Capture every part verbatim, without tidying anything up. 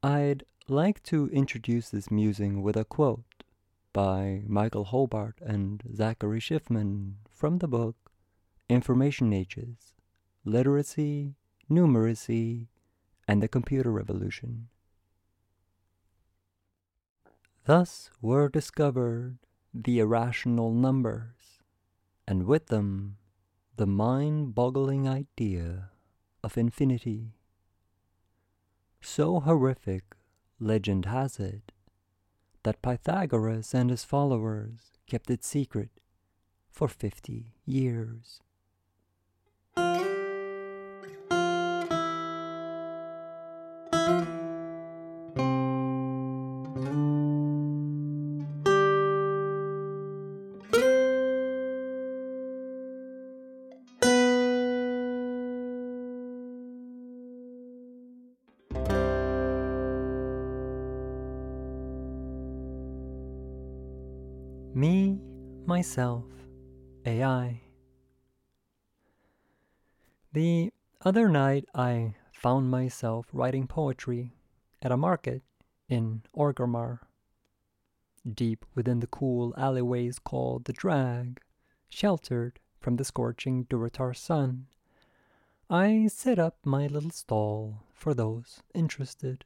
I'd like to introduce this musing with a quote by Michael Hobart and Zachary Schiffman from the book Information Ages, Literacy, Numeracy, and the Computer Revolution. Thus were discovered the irrational numbers, and with them the mind-boggling idea of infinity. So horrific, legend has it, that Pythagoras and his followers kept it secret for fifty years. Me, myself, A I. The other night I found myself writing poetry at a market in Orgrimmar. Deep within the cool alleyways called the Drag, sheltered from the scorching Durotar sun, I set up my little stall for those interested.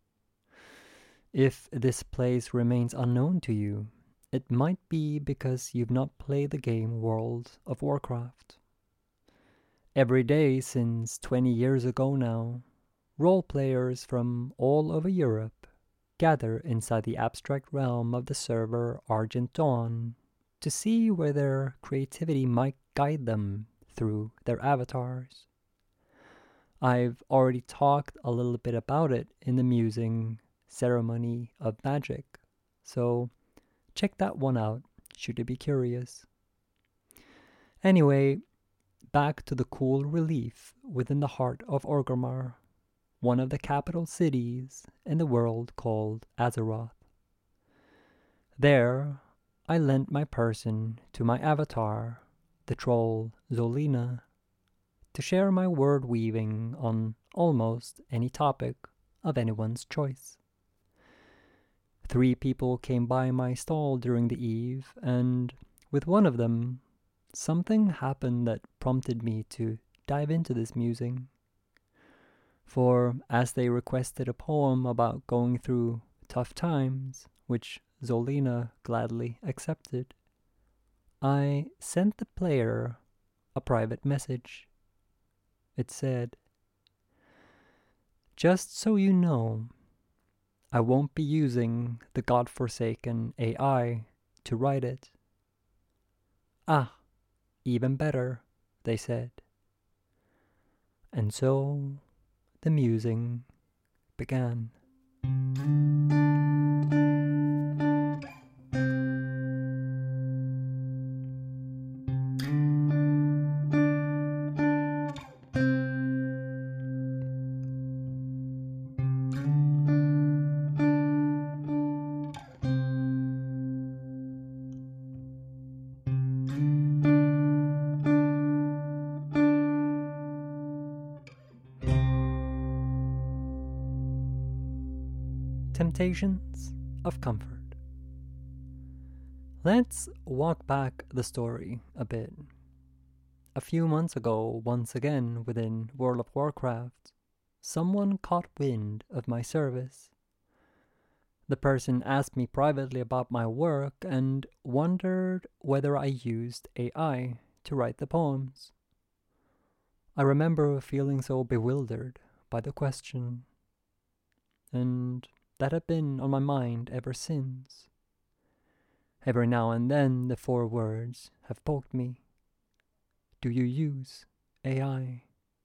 If this place remains unknown to you, it might be because you've not played the game World of Warcraft. Every day since twenty years ago now, role players from all over Europe gather inside the abstract realm of the server Argent Dawn to see where their creativity might guide them through their avatars. I've already talked a little bit about it in the musing Ceremony of Magic, so check that one out should you be curious. Anyway, back to the cool relief within the heart of Orgrimmar, one of the capital cities in the world called Azeroth. There, I lent my person to my avatar, the troll Zolina, to share my word weaving on almost any topic of anyone's choice. Three people came by my stall during the eve, and with one of them, something happened that prompted me to dive into this musing. For as they requested a poem about going through tough times, which Zolina gladly accepted, I sent the player a private message. It said, "Just so you know, I won't be using the godforsaken A I to write it." "Ah, even better," they said. And so the musing began. Temptations of comfort. Let's walk back the story a bit. A few months ago, once again within World of Warcraft, someone caught wind of my service. The person asked me privately about my work and wondered whether I used A I to write the poems. I remember feeling so bewildered by the question, and that had been on my mind ever since. Every now and then the four words have poked me. Do you use A I?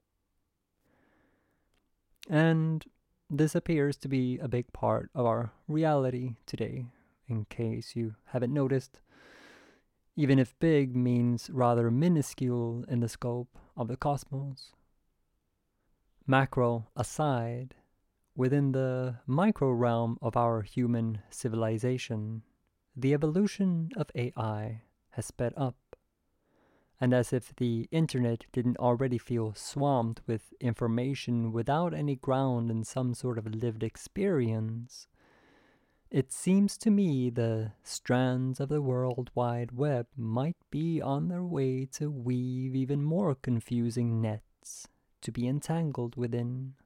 And this appears to be a big part of our reality today, in case you haven't noticed, even if big means rather minuscule in the scope of the cosmos. Macro aside, within the micro realm of our human civilization, the evolution of A I has sped up, And as if the internet didn't already feel swamped with information without any ground in some sort of lived experience, it seems to me the strands of the World Wide Web might be on their way to weave even more confusing nets to be entangled within.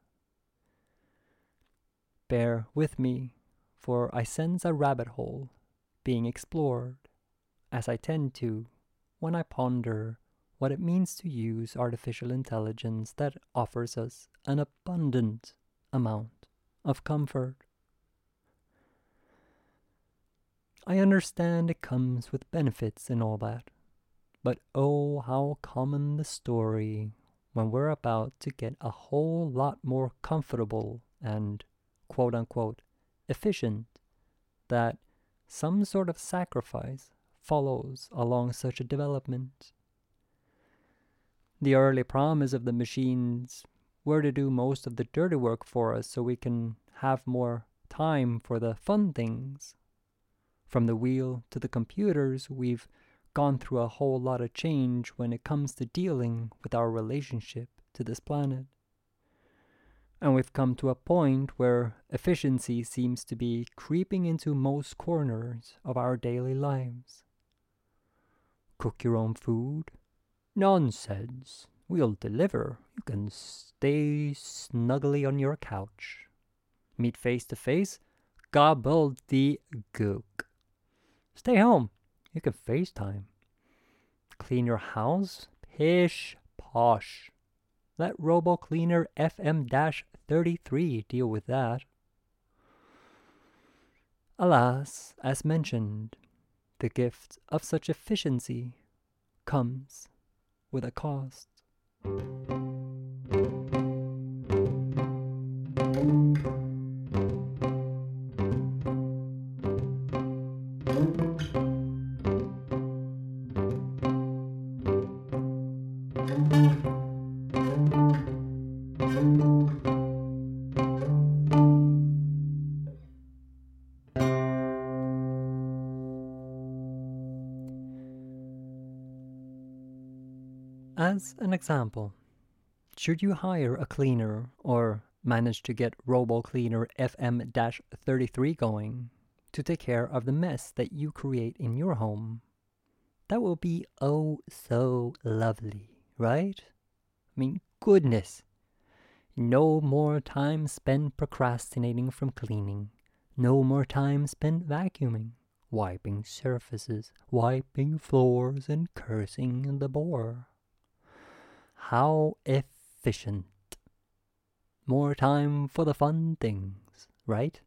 Bear with me, for I sense a rabbit hole being explored, as I tend to when I ponder what it means to use artificial intelligence that offers us an abundant amount of comfort. I understand it comes with benefits and all that, but oh, how common the story when we're about to get a whole lot more comfortable and quote-unquote efficient, that some sort of sacrifice follows along such a development. The early promise of the machines were to do most of the dirty work for us so we can have more time for the fun things. From the wheel to the computers, we've gone through a whole lot of change when it comes to dealing with our relationship to this planet. And we've come to a point where efficiency seems to be creeping into most corners of our daily lives. Cook your own food? Nonsense. We'll deliver. You can stay snugly on your couch. Meet face to face? Gobbledygook. Stay home. You can FaceTime. Clean your house? Pish posh. Let RoboCleaner F M thirty-three deal with that. Alas, as mentioned, the gift of such efficiency comes with a cost. As an example, should you hire a cleaner or manage to get RoboCleaner F M thirty-three going to take care of the mess that you create in your home, that will be oh so lovely, right? I mean, goodness. No more time spent procrastinating from cleaning. No more time spent vacuuming, wiping surfaces, wiping floors, and cursing the bore. How efficient. More time for the fun things, right?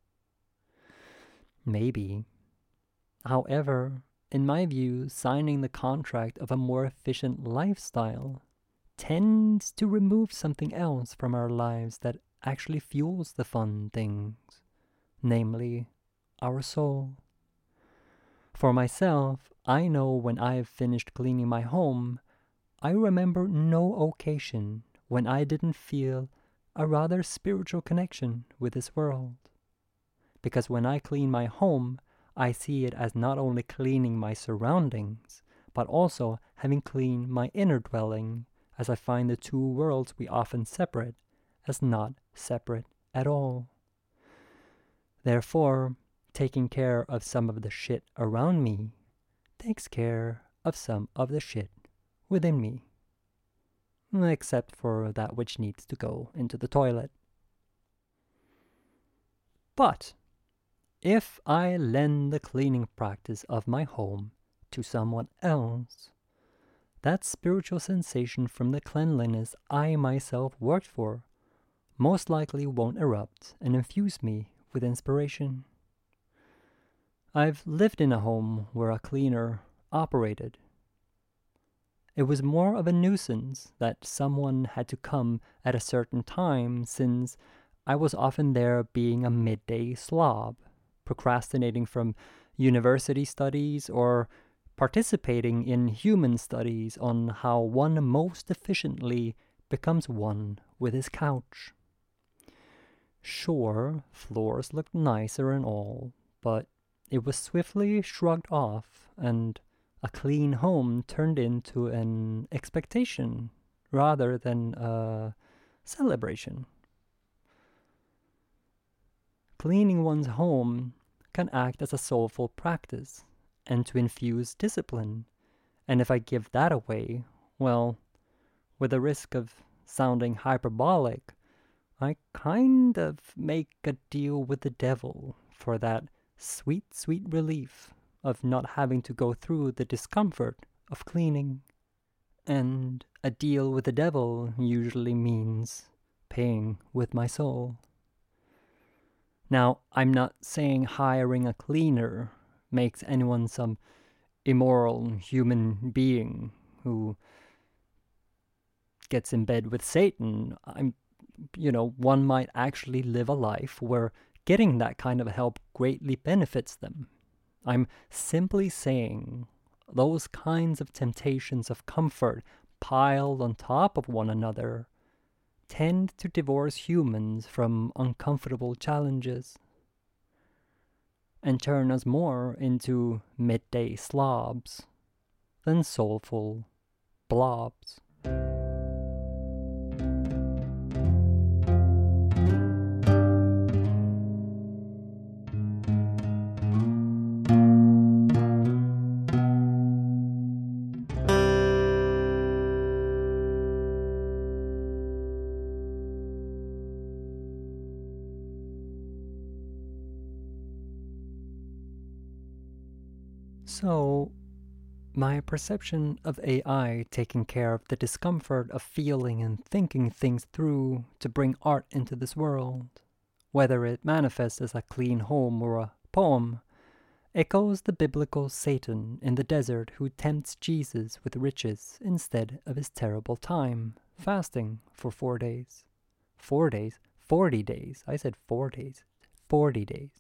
Maybe. However, in my view, signing the contract of a more efficient lifestyle tends to remove something else from our lives that actually fuels the fun things, namely our soul. For myself, I know when I've finished cleaning my home, I remember no occasion when I didn't feel a rather spiritual connection with this world. Because when I clean my home, I see it as not only cleaning my surroundings, but also having cleaned my inner dwelling, as I find the two worlds we often separate as not separate at all. Therefore, taking care of some of the shit around me takes care of some of the shit within me, except for that which needs to go into the toilet. But if I lend the cleaning practice of my home to someone else, that spiritual sensation from the cleanliness I myself worked for most likely won't erupt and infuse me with inspiration. I've lived in a home where a cleaner operated. It was more of a nuisance that someone had to come at a certain time, since I was often there being a midday slob, procrastinating from university studies or participating in human studies on how one most efficiently becomes one with his couch. Sure, floors looked nicer and all, but it was swiftly shrugged off, and a clean home turned into an expectation rather than a celebration. Cleaning one's home can act as a soulful practice and to infuse discipline. And if I give that away, well, with the risk of sounding hyperbolic, I kind of make a deal with the devil for that sweet, sweet relief of not having to go through the discomfort of cleaning. And a deal with the devil usually means paying with my soul. Now, I'm not saying hiring a cleaner makes anyone some immoral human being who gets in bed with Satan. I'm, you know, one might actually live a life where getting that kind of help greatly benefits them. I'm simply saying those kinds of temptations of comfort piled on top of one another tend to divorce humans from uncomfortable challenges and turn us more into midday slobs than soulful blobs. So, my perception of A I taking care of the discomfort of feeling and thinking things through to bring art into this world, whether it manifests as a clean home or a poem, echoes the biblical Satan in the desert who tempts Jesus with riches instead of his terrible time, fasting for four days. Four days? Forty days. I said four days. Forty days.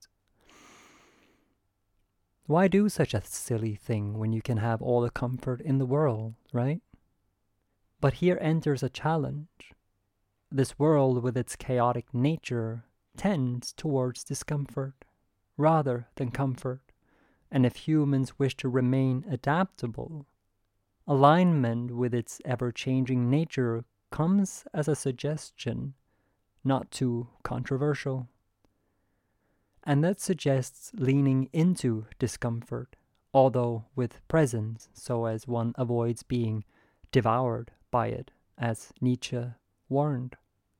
Why do such a silly thing when you can have all the comfort in the world, right? But here enters a challenge. This world with its chaotic nature tends towards discomfort rather than comfort. And if humans wish to remain adaptable, alignment with its ever-changing nature comes as a suggestion, not too controversial. And that suggests leaning into discomfort, although with presence, so as one avoids being devoured by it, as Nietzsche warned.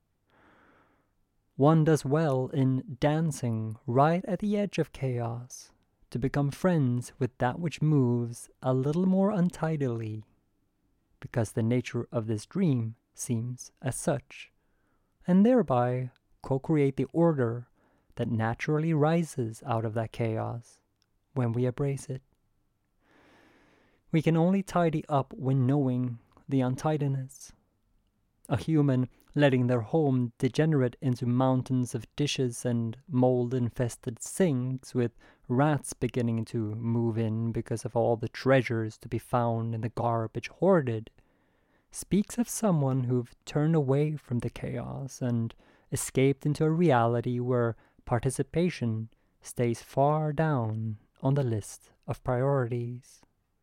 One does well in dancing right at the edge of chaos, to become friends with that which moves a little more untidily, because the nature of this dream seems as such, and thereby co-create the order that naturally rises out of that chaos when we embrace it. We can only tidy up when knowing the untidiness. A human letting their home degenerate into mountains of dishes and mold-infested sinks with rats beginning to move in because of all the treasures to be found in the garbage hoarded speaks of someone who've turned away from the chaos and escaped into a reality where participation stays far down on the list of priorities.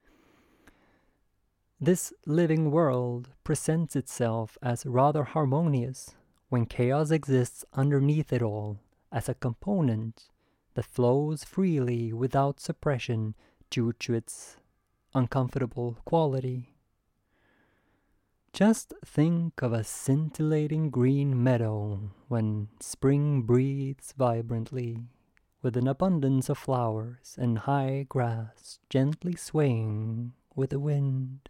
This living world presents itself as rather harmonious when chaos exists underneath it all as a component that flows freely without suppression due to its uncomfortable quality. Just think of a scintillating green meadow when spring breathes vibrantly, with an abundance of flowers and high grass gently swaying with the wind.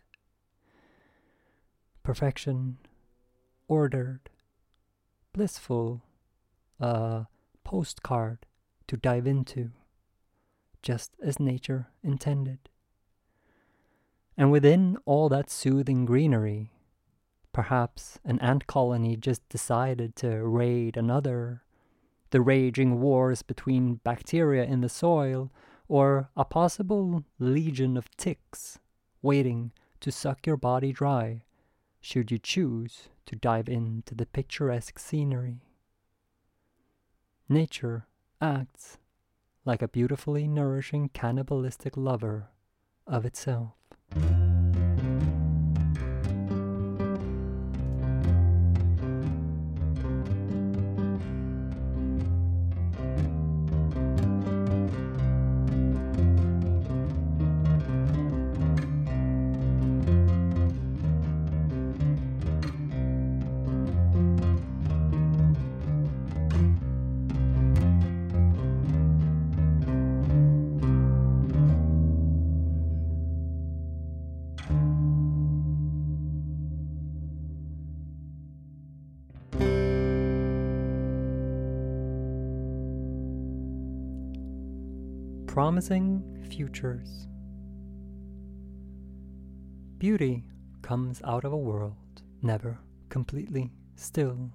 Perfection, ordered, blissful, a postcard to dive into, just as nature intended. And within all that soothing greenery, perhaps an ant colony just decided to raid another, the raging wars between bacteria in the soil, or a possible legion of ticks waiting to suck your body dry should you choose to dive into the picturesque scenery. Nature acts like a beautifully nourishing cannibalistic lover of itself. promising futures. Beauty comes out of a world never completely still.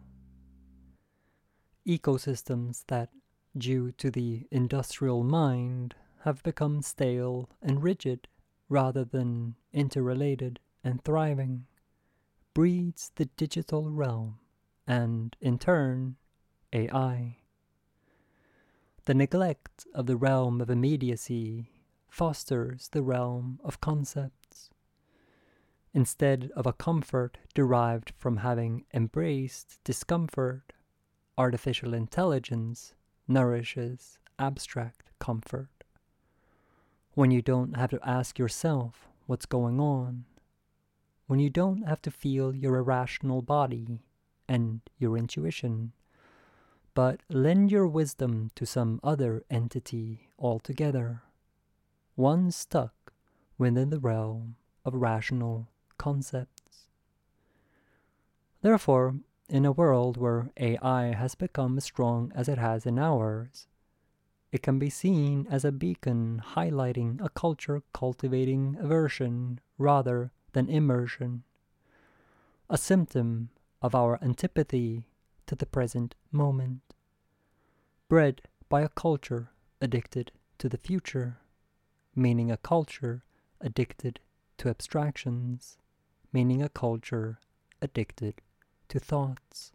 Ecosystems that, due to the industrial mind, have become stale and rigid rather than interrelated and thriving, breeds the digital realm and, in turn, A I. The neglect of the realm of immediacy fosters the realm of concepts. Instead of a comfort derived from having embraced discomfort, artificial intelligence nourishes abstract comfort. When you don't have to ask yourself what's going on, when you don't have to feel your irrational body and your intuition, but lend your wisdom to some other entity altogether, one stuck within the realm of rational concepts. Therefore, in a world where A I has become as strong as it has in ours, it can be seen as a beacon highlighting a culture cultivating aversion rather than immersion, a symptom of our antipathy to the present moment, bred by a culture addicted to the future, meaning a culture addicted to abstractions, meaning a culture addicted to thoughts.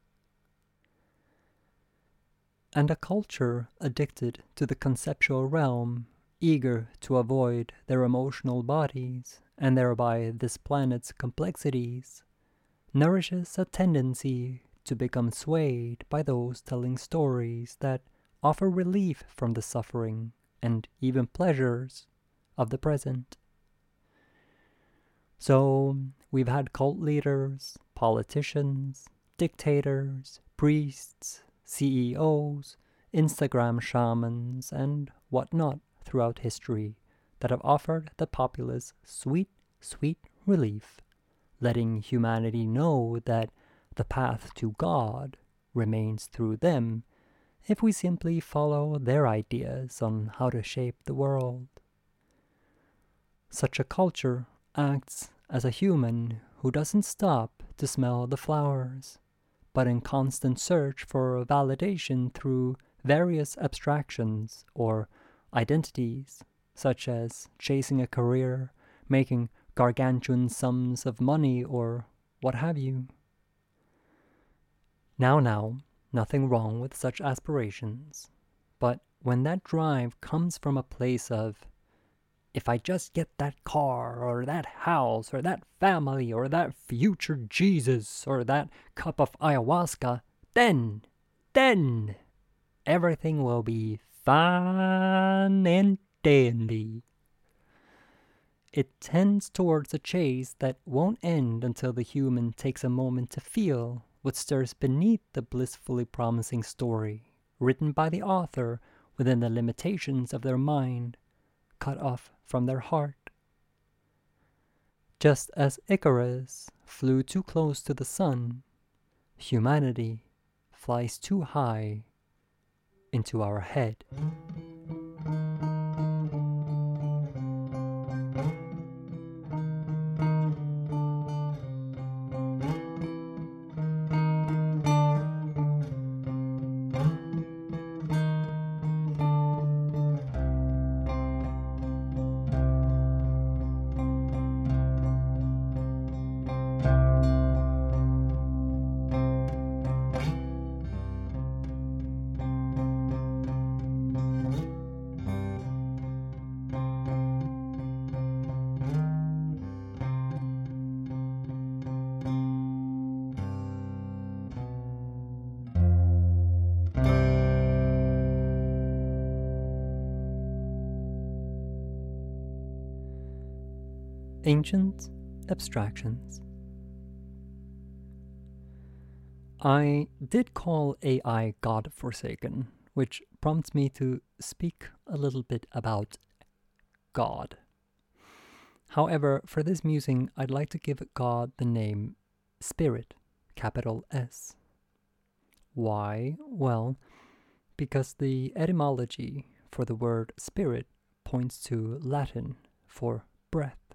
And a culture addicted to the conceptual realm, eager to avoid their emotional bodies and thereby this planet's complexities, nourishes a tendency to become swayed by those telling stories that offer relief from the suffering and even pleasures of the present. So, we've had cult leaders, politicians, dictators, priests, C E Os, Instagram shamans, and whatnot throughout history that have offered the populace sweet, sweet relief, letting humanity know that the path to God remains through them if we simply follow their ideas on how to shape the world. Such a culture acts as a human who doesn't stop to smell the flowers, but in constant search for validation through various abstractions or identities, such as chasing a career, making gargantuan sums of money, or what have you. Now, now, nothing wrong with such aspirations, but when that drive comes from a place of, if I just get that car, or that house, or that family, or that future Jesus, or that cup of ayahuasca, then, then, everything will be fine and dandy. It tends towards a chase that won't end until the human takes a moment to feel what stirs beneath the blissfully promising story, written by the author within the limitations of their mind, cut off from their heart. Just as Icarus flew too close to the sun, humanity flies too high into our head. Ancient abstractions. I did call A I God-forsaken, which prompts me to speak a little bit about God. However, for this musing, I'd like to give God the name Spirit, capital S. Why? Well, because the etymology for the word spirit points to Latin for breath.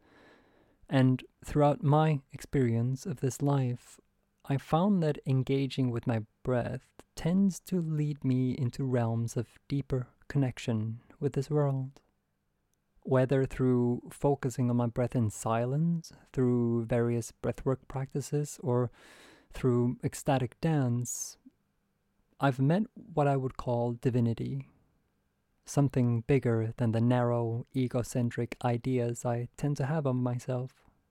And throughout my experience of this life, I found that engaging with my breath tends to lead me into realms of deeper connection with this world. Whether through focusing on my breath in silence, through various breathwork practices, or through ecstatic dance, I've met what I would call divinity. Something bigger than the narrow, egocentric ideas I tend to have of myself.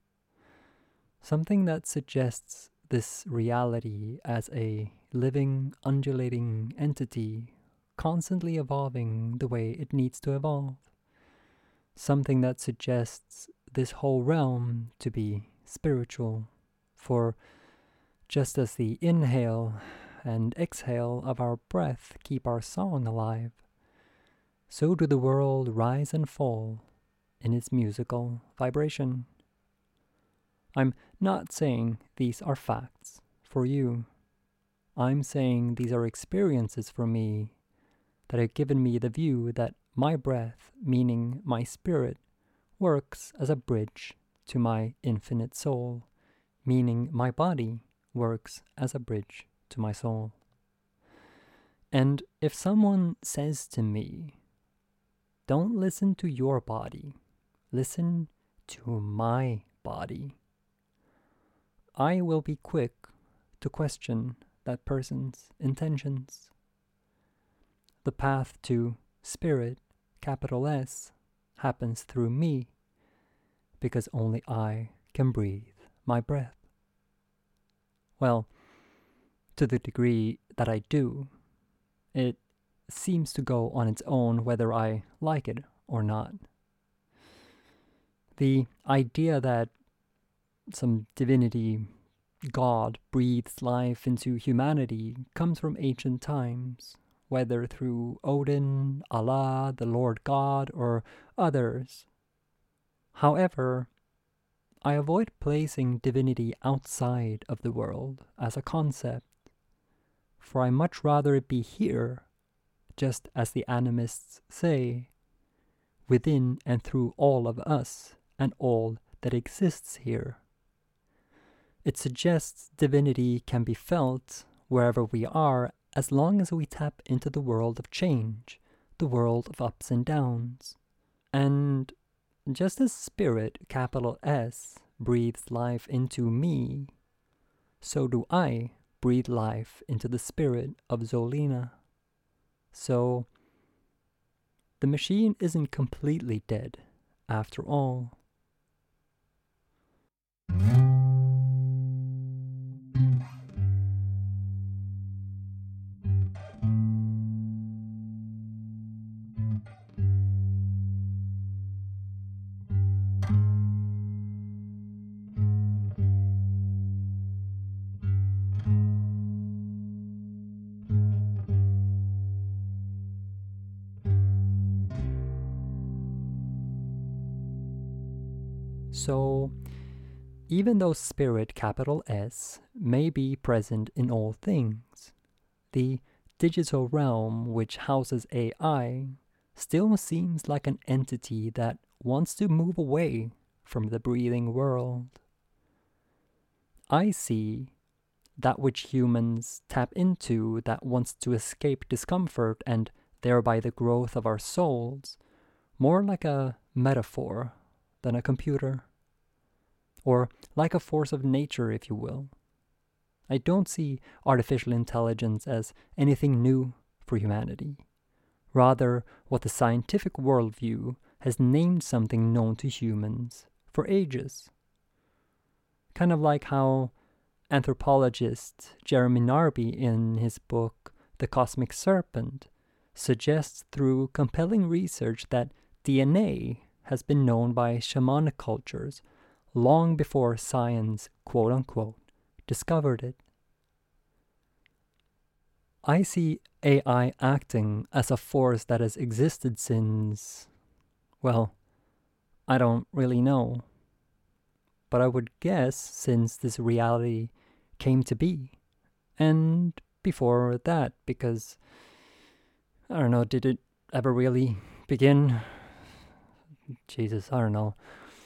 Something that suggests this reality as a living, undulating entity, constantly evolving the way it needs to evolve. Something that suggests this whole realm to be spiritual, for just as the inhale and exhale of our breath keep our song alive, so do the world rise and fall in its musical vibration. I'm not saying these are facts for you. I'm saying these are experiences for me that have given me the view that my breath, meaning my spirit, works as a bridge to my infinite soul, meaning my body works as a bridge to my soul. And if someone says to me, "Don't listen to your body, listen to my body," I will be quick to question that person's intentions. The path to spirit, capital S, happens through me, because only I can breathe my breath. Well, to the degree that I do, it seems to go on its own whether I like it or not. The idea that some divinity, God, breathes life into humanity comes from ancient times, whether through Odin, Allah, the Lord God, or others. However, I avoid placing divinity outside of the world as a concept, for I much rather it be here, just as the animists say, within and through all of us and all that exists here. It suggests divinity can be felt wherever we are, as long as we tap into the world of change, the world of ups and downs. And just as spirit, capital S, breathes life into me, so do I breathe life into the spirit of Zolina. So the machine isn't completely dead, after all. So, even though spirit, capital S, may be present in all things, the digital realm which houses A I still seems like an entity that wants to move away from the breathing world. I see that which humans tap into that wants to escape discomfort and thereby the growth of our souls more like a metaphor than a computer, or like a force of nature, if you will. I don't see artificial intelligence as anything new for humanity, rather what the scientific worldview has named something known to humans for ages. Kind of like how anthropologist Jeremy Narby in his book The Cosmic Serpent suggests through compelling research that D N A has been known by shamanic cultures long before science, quote-unquote, discovered it. I see A I acting as a force that has existed since, well, I don't really know. But I would guess since this reality came to be. And before that, because, I don't know, did it ever really begin Jesus, I don't know.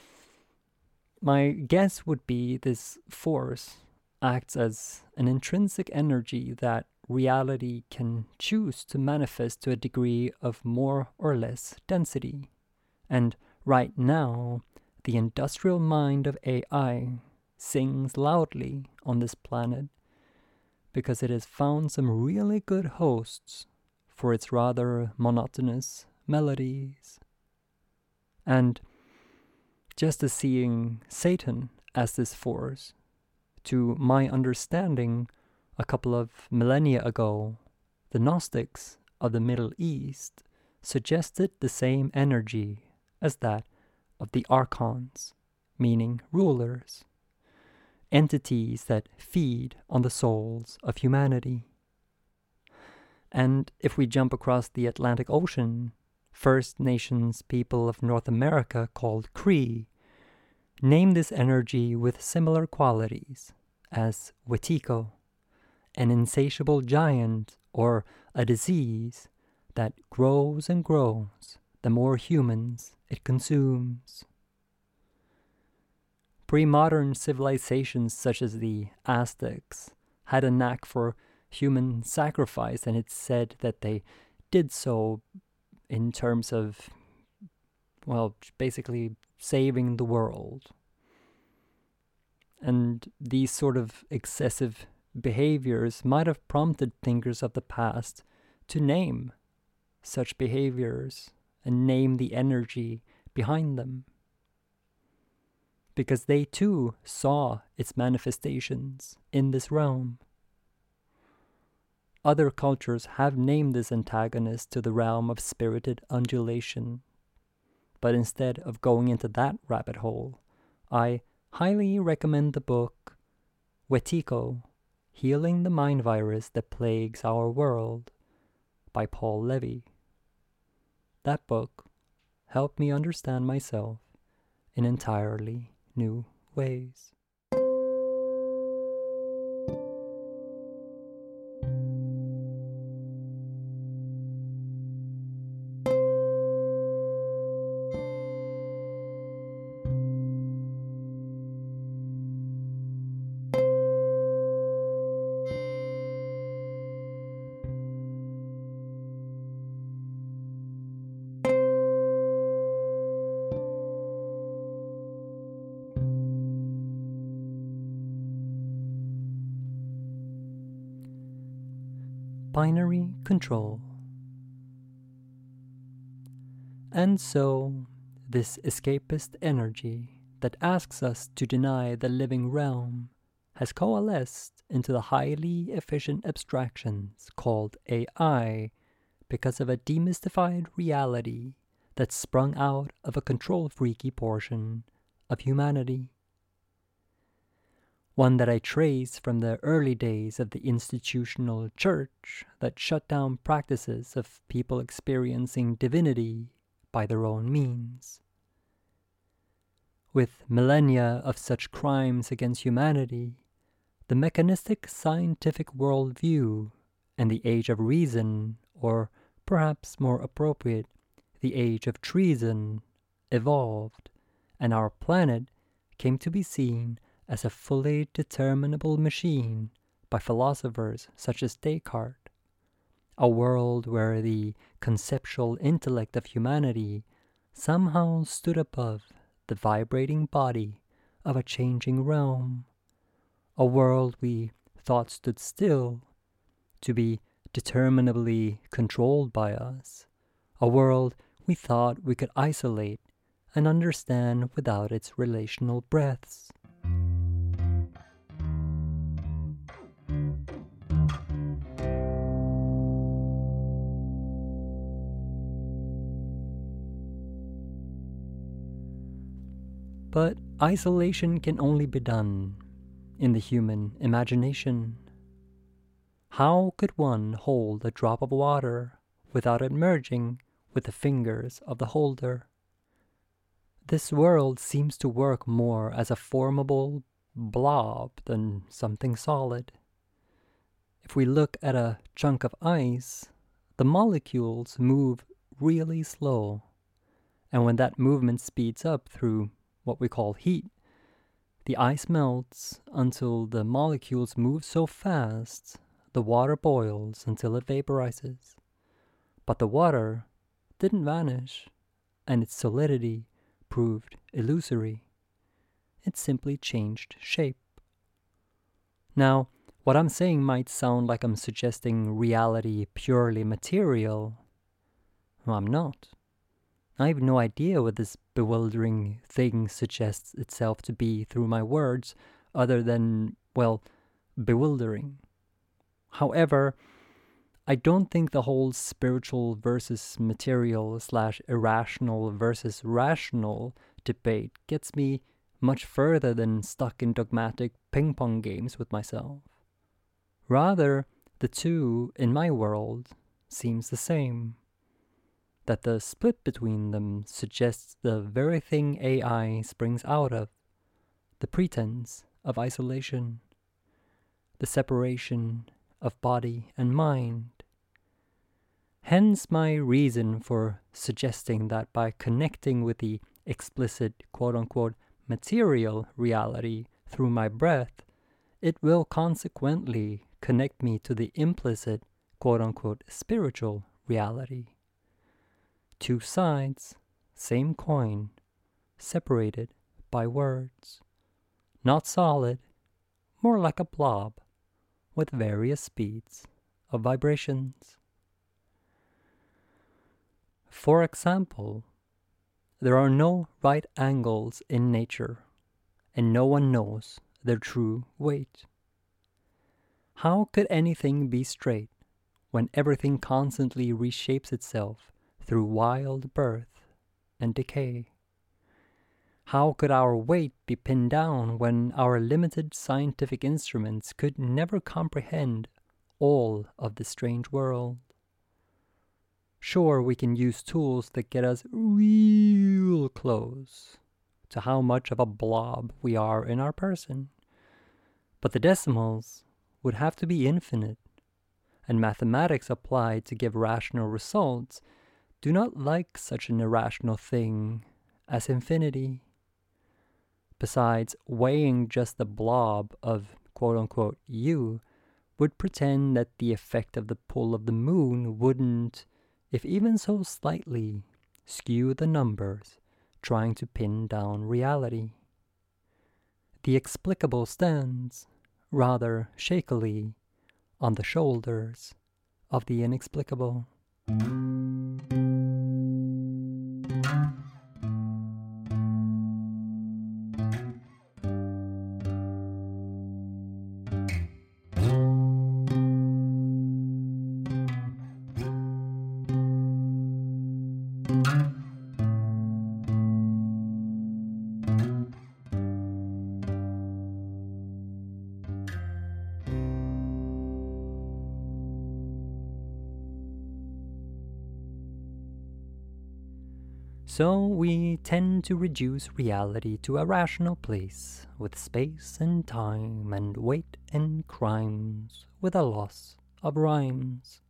My guess would be this force acts as an intrinsic energy that reality can choose to manifest to a degree of more or less density. And right now, the industrial mind of A I sings loudly on this planet because it has found some really good hosts for its rather monotonous melodies. And just as seeing Satan as this force, to my understanding, a couple of millennia ago, the Gnostics of the Middle East suggested the same energy as that of the archons, meaning rulers, entities that feed on the souls of humanity. And if we jump across the Atlantic Ocean, First Nations people of North America called Cree name this energy with similar qualities as Wetiko, an insatiable giant or a disease that grows and grows the more humans it consumes. Pre-modern civilizations such as the Aztecs had a knack for human sacrifice, and it's said that they did so in terms of, well, basically saving the world. And these sort of excessive behaviors might have prompted thinkers of the past to name such behaviors and name the energy behind them, because they too saw its manifestations in this realm. Other cultures have named this antagonist to the realm of spirited undulation, but instead of going into that rabbit hole, I highly recommend the book Wetiko, Healing the Mind Virus That Plagues Our World by Paul Levy. That book helped me understand myself in entirely new ways. Binary control. And so, this escapist energy that asks us to deny the living realm has coalesced into the highly efficient abstractions called A I because of a demystified reality that sprung out of a control-freaky portion of humanity. One that I trace from the early days of the institutional church that shut down practices of people experiencing divinity by their own means. With millennia of such crimes against humanity, the mechanistic scientific worldview and the age of reason, or perhaps more appropriate, the age of treason, evolved, and our planet came to be seen as a fully determinable machine by philosophers such as Descartes, a world where the conceptual intellect of humanity somehow stood above the vibrating body of a changing realm, a world we thought stood still to be determinably controlled by us, a world we thought we could isolate and understand without its relational breaths. But isolation can only be done in the human imagination. How could one hold a drop of water without it merging with the fingers of the holder? This world seems to work more as a formable blob than something solid. If we look at a chunk of ice, the molecules move really slow, And when that movement speeds up through what we call heat, the ice melts until the molecules move so fast, the water boils until it vaporizes. But the water didn't vanish, and its solidity proved illusory. It simply changed shape. Now, what I'm saying might sound like I'm suggesting reality purely material. Well, I'm not. I have no idea what this bewildering thing suggests itself to be through my words, other than, well, bewildering. However, I don't think the whole spiritual versus material slash irrational versus rational debate gets me much further than stuck in dogmatic ping-pong games with myself. Rather, the two, in my world, seems the same. That the split between them suggests the very thing A I springs out of, the pretense of isolation, the separation of body and mind. Hence my reason for suggesting that by connecting with the explicit quote-unquote material reality through my breath, it will consequently connect me to the implicit quote-unquote spiritual reality. Two sides, same coin, separated by words. Not solid, more like a blob, with various speeds of vibrations. For example, there are no right angles in nature, and no one knows their true weight. How could anything be straight when everything constantly reshapes itself through wild birth and decay? How could our weight be pinned down when our limited scientific instruments could never comprehend all of the strange world? Sure, we can use tools that get us real close to how much of a blob we are in our person, but the decimals would have to be infinite, and mathematics applied to give rational results do not like such an irrational thing as infinity. Besides, weighing just the blob of quote-unquote you would pretend that the effect of the pull of the moon wouldn't, if even so slightly, skew the numbers trying to pin down reality. The explicable stands, rather shakily, on the shoulders of the inexplicable. So we tend to reduce reality to a rational place, with space and time and weight and crimes, with a loss of rhymes.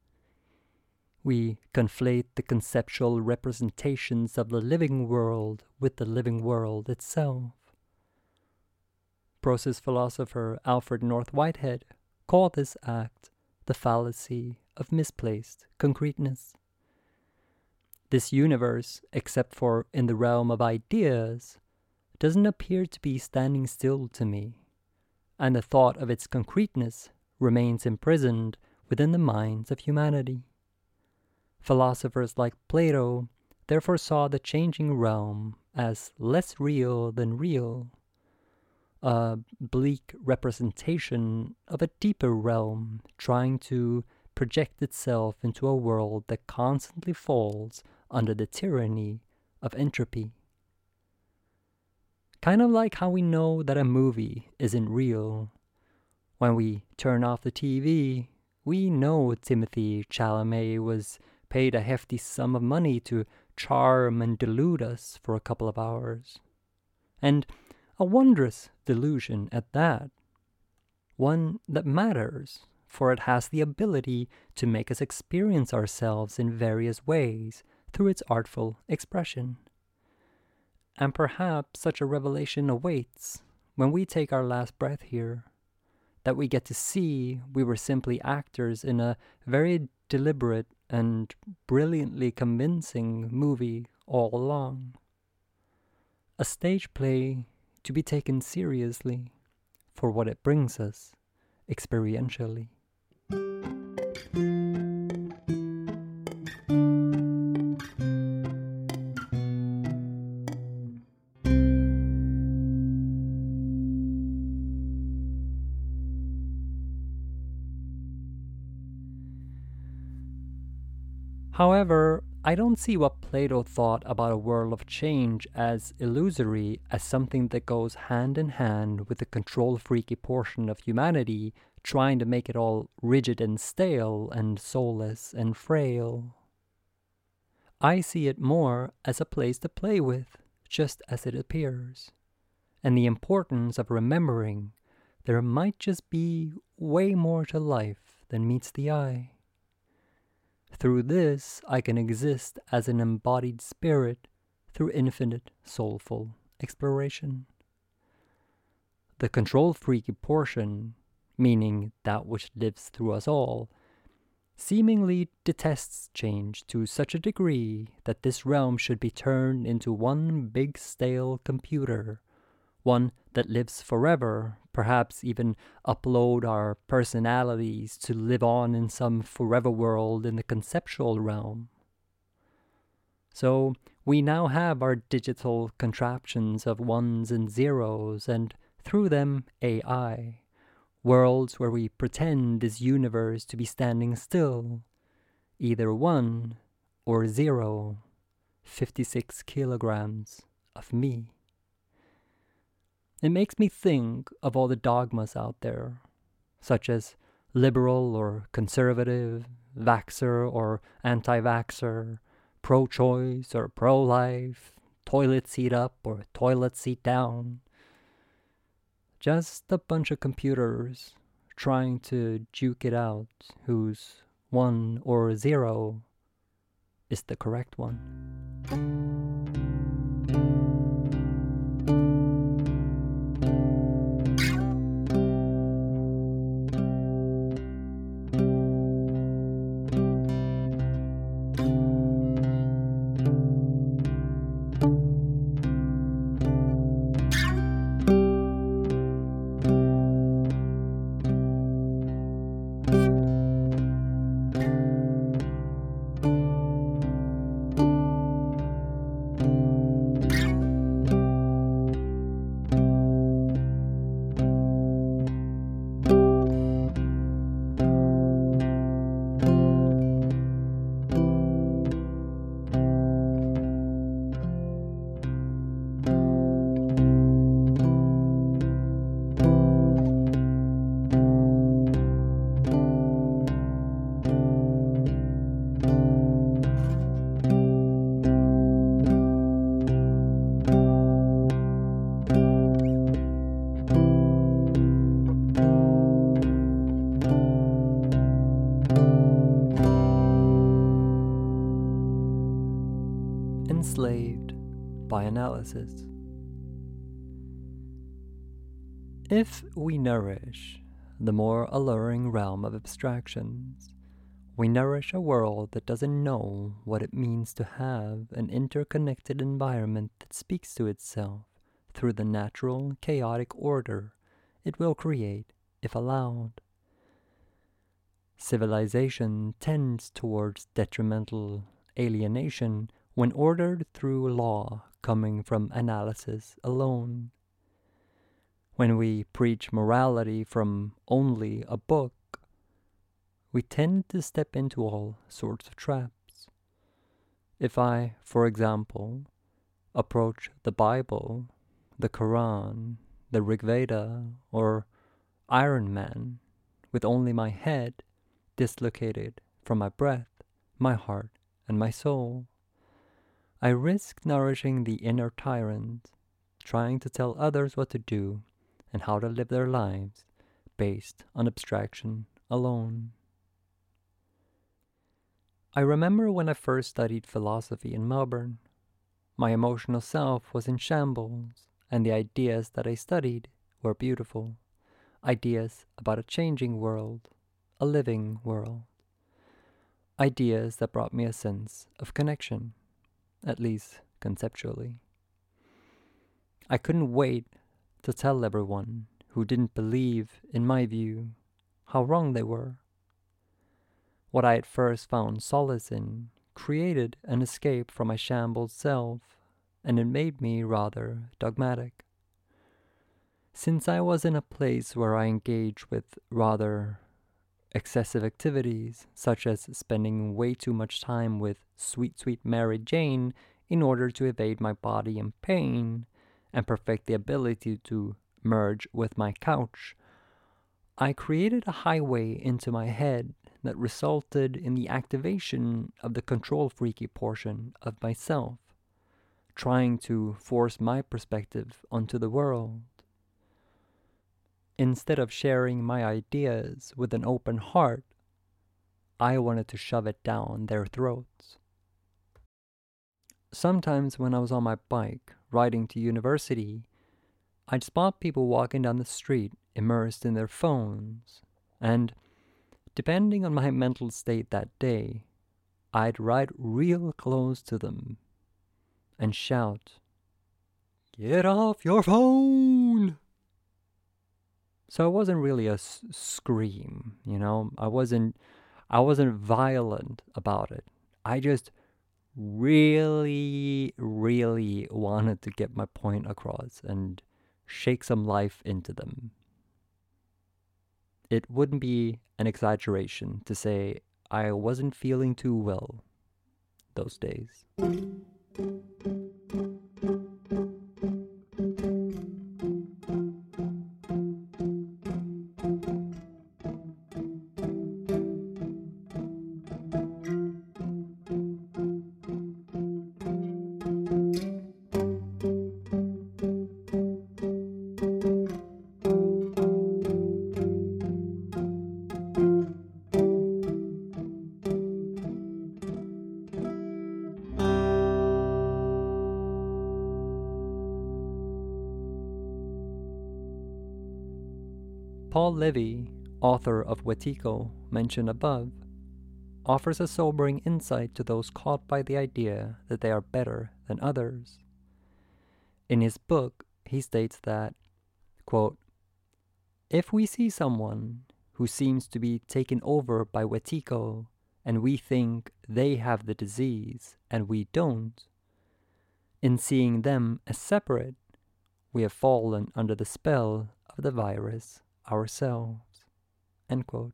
We conflate the conceptual representations of the living world with the living world itself. Process philosopher Alfred North Whitehead called this act the fallacy of misplaced concreteness. This universe, except for in the realm of ideas, doesn't appear to be standing still to me, and the thought of its concreteness remains imprisoned within the minds of humanity. Philosophers like Plato therefore saw the changing realm as less real than real, a bleak representation of a deeper realm trying to project itself into a world that constantly falls under the tyranny of entropy. Kind of like how we know that a movie isn't real. When we turn off the T V, we know Timothy Chalamet was paid a hefty sum of money to charm and delude us for a couple of hours. And a wondrous delusion at that. One that matters, for it has the ability to make us experience ourselves in various ways through its artful expression. And perhaps such a revelation awaits when we take our last breath here, that we get to see we were simply actors in a very deliberate and brilliantly convincing movie all along. A stage play to be taken seriously for what it brings us experientially. However, I don't see what Plato thought about a world of change as illusory as something that goes hand in hand with the control-freaky portion of humanity trying to make it all rigid and stale and soulless and frail. I see it more as a place to play with, just as it appears, and the importance of remembering there might just be way more to life than meets the eye. Through this, I can exist as an embodied spirit through infinite soulful exploration. The control-freaky portion, meaning that which lives through us all, seemingly detests change to such a degree that this realm should be turned into one big stale computer, one that lives forever, perhaps even upload our personalities to live on in some forever world in the conceptual realm. So we now have our digital contraptions of ones and zeros, and through them A I, worlds where we pretend this universe to be standing still, either one or zero, fifty-six kilograms of me. It makes me think of all the dogmas out there, such as liberal or conservative, vaxxer or anti-vaxxer, pro-choice or pro-life, toilet seat up or toilet seat down. Just a bunch of computers trying to duke it out whose one or zero is the correct one. Enslaved by analysis. If we nourish the more alluring realm of abstractions, we nourish a world that doesn't know what it means to have an interconnected environment that speaks to itself through the natural, chaotic order it will create if allowed. Civilization tends towards detrimental alienation when ordered through law coming from analysis alone. When we preach morality from only a book, we tend to step into all sorts of traps. If I, for example, approach the Bible, the Quran, the Rig Veda, or Iron Man with only my head dislocated from my breath, my heart, and my soul, I risk nourishing the inner tyrant, trying to tell others what to do and how to live their lives based on abstraction alone. I remember when I first studied philosophy in Melbourne. My emotional self was in shambles, and the ideas that I studied were beautiful. Ideas about a changing world, a living world. Ideas that brought me a sense of connection, at least conceptually. I couldn't wait to tell everyone who didn't believe in my view how wrong they were. What I at first found solace in created an escape from my shambled self, and it made me rather dogmatic. Since I was in a place where I engaged with rather excessive activities, such as spending way too much time with sweet, sweet Mary Jane in order to evade my body and pain, and perfect the ability to merge with my couch, I created a highway into my head that resulted in the activation of the control freaky portion of myself, trying to force my perspective onto the world. Instead of sharing my ideas with an open heart, I wanted to shove it down their throats. Sometimes when I was on my bike, riding to university, I'd spot people walking down the street immersed in their phones, and depending on my mental state that day, I'd ride real close to them and shout, "Get off your phone!" So it wasn't really a s- scream, you know. I wasn't, I wasn't violent about it. I just really, really wanted to get my point across and shake some life into them. It wouldn't be an exaggeration to say I wasn't feeling too well those days. Paul Levy, author of Wetiko, mentioned above, offers a sobering insight to those caught by the idea that they are better than others. In his book, he states that, quote, "If we see someone who seems to be taken over by Wetiko and we think they have the disease and we don't, in seeing them as separate, we have fallen under the spell of the virus ourselves." End quote.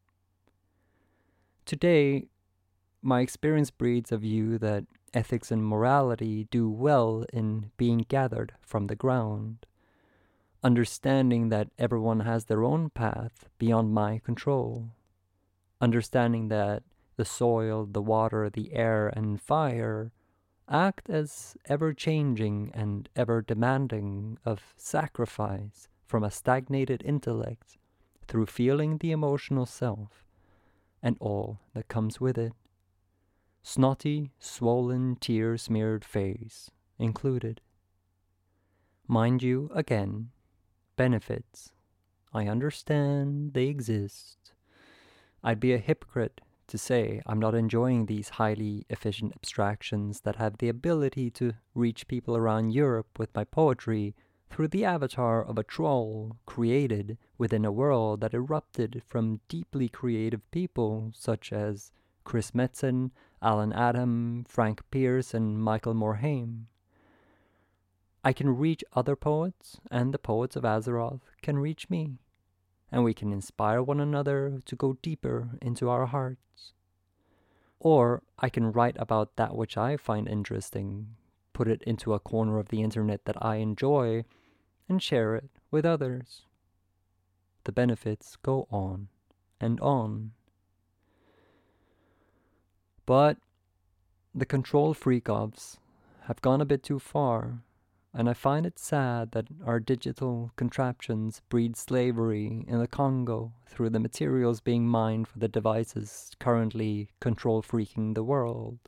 Today, my experience breeds a view that ethics and morality do well in being gathered from the ground, understanding that everyone has their own path beyond my control, understanding that the soil, the water, the air, and fire act as ever-changing and ever-demanding of sacrifice from a stagnated intellect through feeling the emotional self and all that comes with it. Snotty, swollen, tear-smeared face included. Mind you, again, benefits. I understand they exist. I'd be a hypocrite to say I'm not enjoying these highly efficient abstractions that have the ability to reach people around Europe with my poetry through the avatar of a troll created within a world that erupted from deeply creative people such as Chris Metzen, Alan Adam, Frank Pierce, and Michael Morhaime. I can reach other poets, and the poets of Azeroth can reach me, and we can inspire one another to go deeper into our hearts. Or I can write about that which I find interesting, put it into a corner of the internet that I enjoy, and share it with others. The benefits go on and on. But the control freak-offs have gone a bit too far, and I find it sad that our digital contraptions breed slavery in the Congo through the materials being mined for the devices currently control-freaking the world.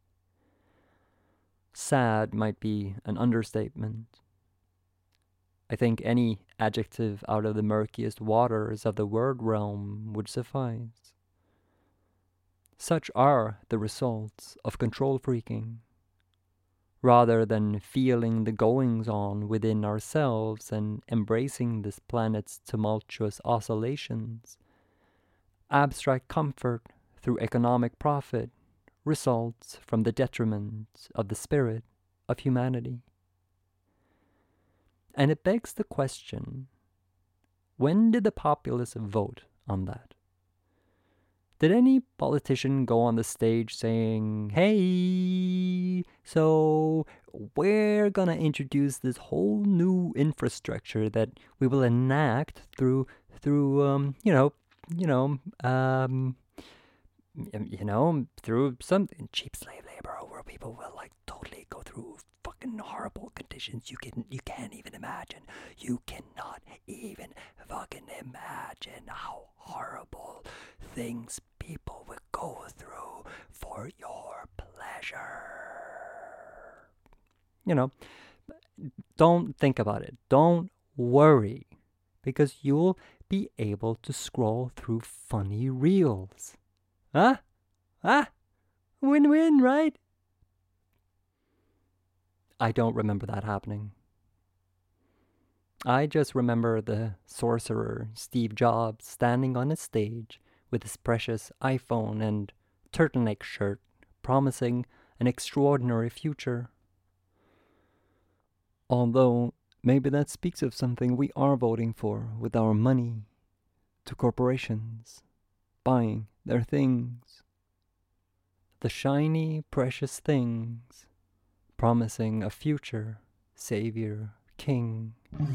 Sad might be an understatement. I think any adjective out of the murkiest waters of the word realm would suffice. Such are the results of control freaking. Rather than feeling the goings-on within ourselves and embracing this planet's tumultuous oscillations, abstract comfort through economic profit results from the detriment of the spirit of humanity. And it begs the question, when did the populace vote on that? Did any politician go on the stage saying, hey, so we're gonna introduce this whole new infrastructure that we will enact through, through um, you know, you know, um, you know, through some cheap slave labor where people will like totally go through fucking horrible conditions you can you can't even imagine. You cannot even fucking imagine how horrible things people will go through for your pleasure. You know, don't think about it. Don't worry, because you'll be able to scroll through funny reels. Huh? Huh? Win-win, right? I don't remember that happening. I just remember the sorcerer Steve Jobs standing on a stage with his precious iPhone and turtleneck shirt, promising an extraordinary future. Although, maybe that speaks of something we are voting for with our money to corporations, buying their things. The shiny, precious things, promising a future savior, king.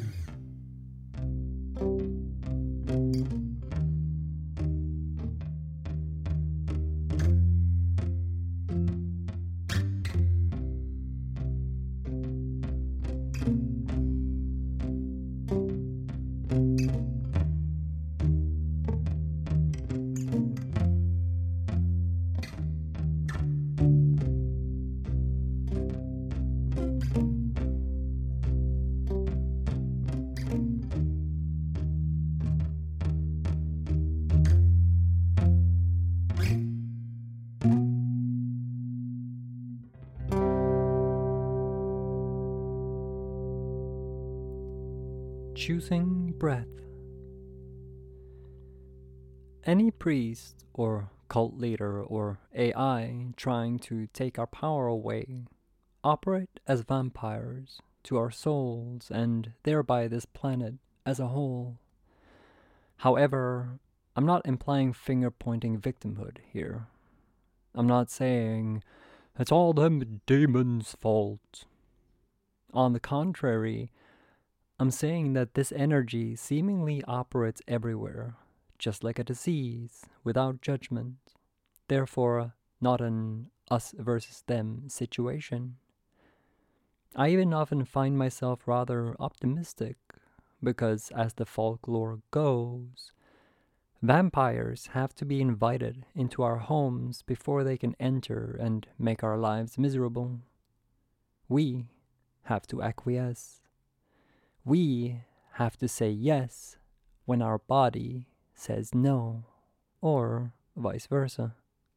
Choosing breath. Any priest or cult leader or A I trying to take our power away operate as vampires to our souls and thereby this planet as a whole. However, I'm not implying finger-pointing victimhood here. I'm not saying it's all them demons' fault. On the contrary, I'm saying that this energy seemingly operates everywhere, just like a disease, without judgment. Therefore, not an us versus them situation. I even often find myself rather optimistic, because as the folklore goes, vampires have to be invited into our homes before they can enter and make our lives miserable. We have to acquiesce. We have to say yes when our body says no, or vice versa.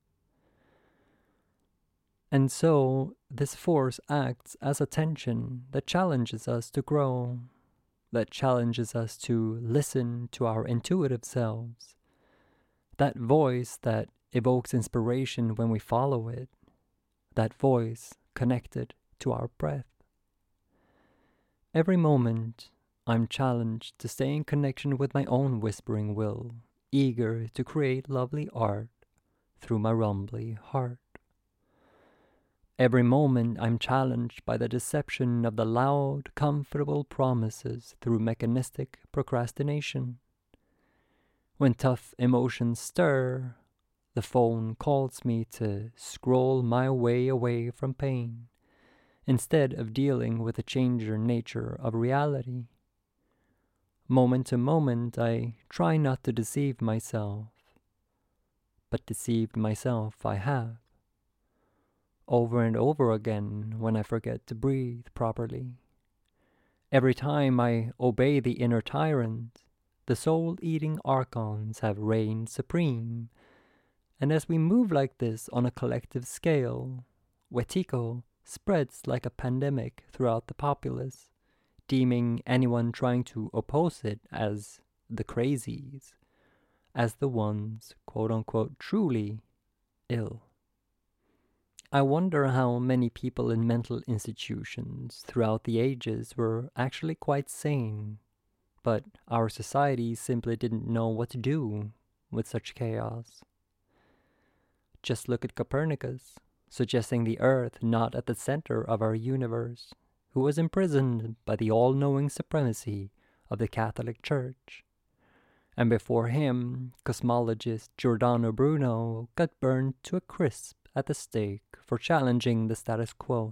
And so, this force acts as a tension that challenges us to grow, that challenges us to listen to our intuitive selves, that voice that evokes inspiration when we follow it, that voice connected to our breath. Every moment, I'm challenged to stay in connection with my own whispering will, eager to create lovely art through my rumbly heart. Every moment, I'm challenged by the deception of the loud, comfortable promises through mechanistic procrastination. When tough emotions stir, the phone calls me to scroll my way away from pain, instead of dealing with the changing nature of reality. Moment to moment, I try not to deceive myself, but deceived myself I have. Over and over again when I forget to breathe properly. Every time I obey the inner tyrant, the soul-eating archons have reigned supreme. And as we move like this on a collective scale, Wetiko spreads like a pandemic throughout the populace, deeming anyone trying to oppose it as the crazies, as the ones, quote-unquote, truly ill. I wonder how many people in mental institutions throughout the ages were actually quite sane, but our society simply didn't know what to do with such chaos. Just look at Copernicus, suggesting the Earth not at the center of our universe, who was imprisoned by the all-knowing supremacy of the Catholic Church. And before him, cosmologist Giordano Bruno got burned to a crisp at the stake for challenging the status quo.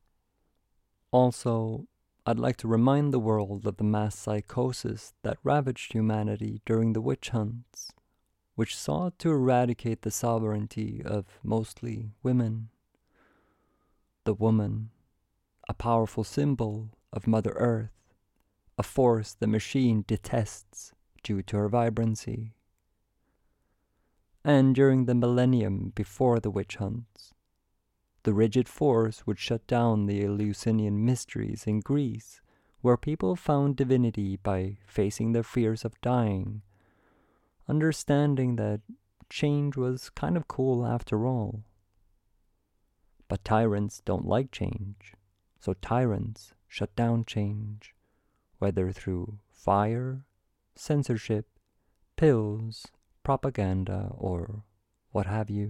Also, I'd like to remind the world of the mass psychosis that ravaged humanity during the witch hunts, which sought to eradicate the sovereignty of mostly women. The woman, a powerful symbol of Mother Earth, a force the machine detests due to her vibrancy. And during the millennium before the witch hunts, the rigid force would shut down the Eleusinian mysteries in Greece, where people found divinity by facing their fears of dying, understanding that change was kind of cool after all. But tyrants don't like change, so tyrants shut down change, whether through fire, censorship, pills, propaganda, or what have you.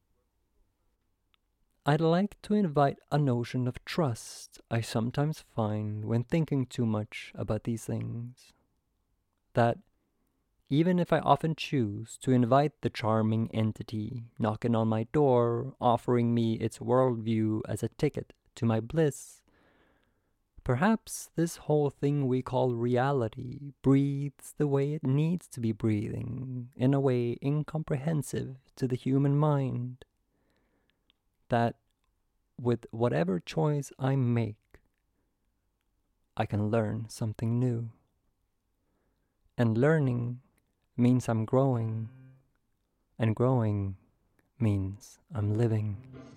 I'd like to invite a notion of trust I sometimes find when thinking too much about these things. That even if I often choose to invite the charming entity knocking on my door, offering me its worldview as a ticket to my bliss, perhaps this whole thing we call reality breathes the way it needs to be breathing, in a way incomprehensive to the human mind. That with whatever choice I make, I can learn something new. And learning means I'm growing, and growing means I'm living.